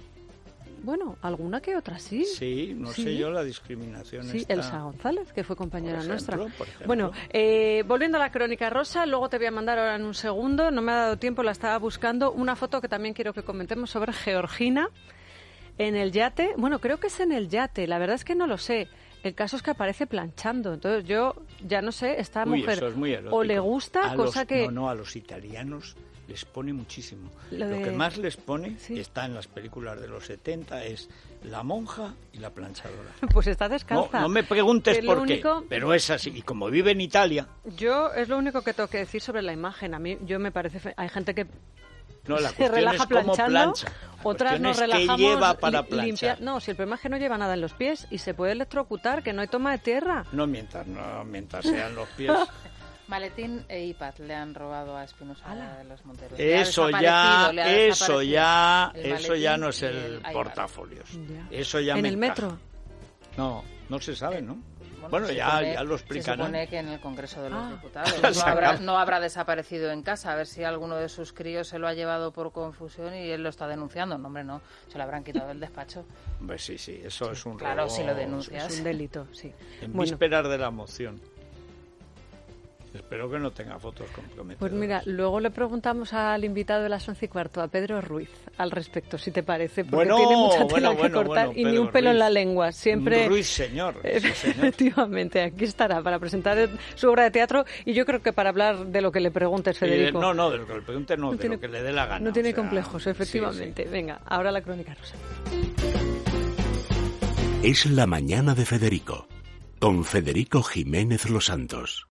Bueno, alguna que otra sí. Sí, no sé yo la discriminación. Sí, Elsa González, que fue compañera nuestra. Por ejemplo. Bueno, volviendo a la Crónica Rosa, luego te voy a mandar ahora en un segundo, no me ha dado tiempo, la estaba buscando, una foto que también quiero que comentemos sobre Georgina en el yate. Bueno, creo que es en el yate, la verdad es que no lo sé. El caso es que aparece planchando, entonces yo ya no sé, esta mujer eso es muy erótico. o le gusta, a cosa que... No, a los italianos les pone muchísimo. Lo Lo de- que más les pone, Sí. y está en las películas de los 70, es la monja y la planchadora. Pues está descalza. No me preguntes Que lo por qué, único- pero es así. Y como vive en Italia, Yo es lo único que tengo que decir sobre la imagen. A mí me parece hay gente que no, la se cuestión relaja es cómo planchando, plancha. La otras cuestión nos es qué relajamos lleva para planchar. limpiar. No, si el problema es que no lleva nada en los pies y se puede electrocutar, que no hay toma de tierra. No mientras sean los pies. Maletín e iPad le han robado a Espinosa de los Monteros. Eso Le ha ya desaparecido el ya no maletín es y el iPad. portafolios. Ya. Eso ya ¿En me el encaja. metro? No se sabe, ¿no? Bueno, se ya supone- lo Se explicarán. supone que en el Congreso de los La Diputados sacan. no habrá desaparecido en casa. A ver si alguno de sus críos se lo ha llevado por confusión y él lo está denunciando. No, hombre, no. Se lo habrán quitado del despacho. Pues sí, eso es un Claro, robo. si lo denuncias. Es un delito, sí. En Bueno. vísperas de la moción. Espero que no tenga fotos comprometidas. Pues mira, luego le preguntamos al invitado de las 11:15, a Pedro Ruiz, al respecto, si te parece, porque Bueno, tiene mucha tela bueno, que cortar y ni Pedro un pelo en Ruiz. la lengua. Siempre. Ruiz, señor. Sí, señor. Efectivamente, aquí estará para presentar su obra de teatro y yo creo que para hablar de lo que le preguntes, Federico. No, de lo que le pregunte no, de tiene- lo que le dé la gana. No tiene o sea, complejos, efectivamente. Venga, ahora la crónica rosa. Es la mañana de Federico, con Federico Jiménez Los Santos.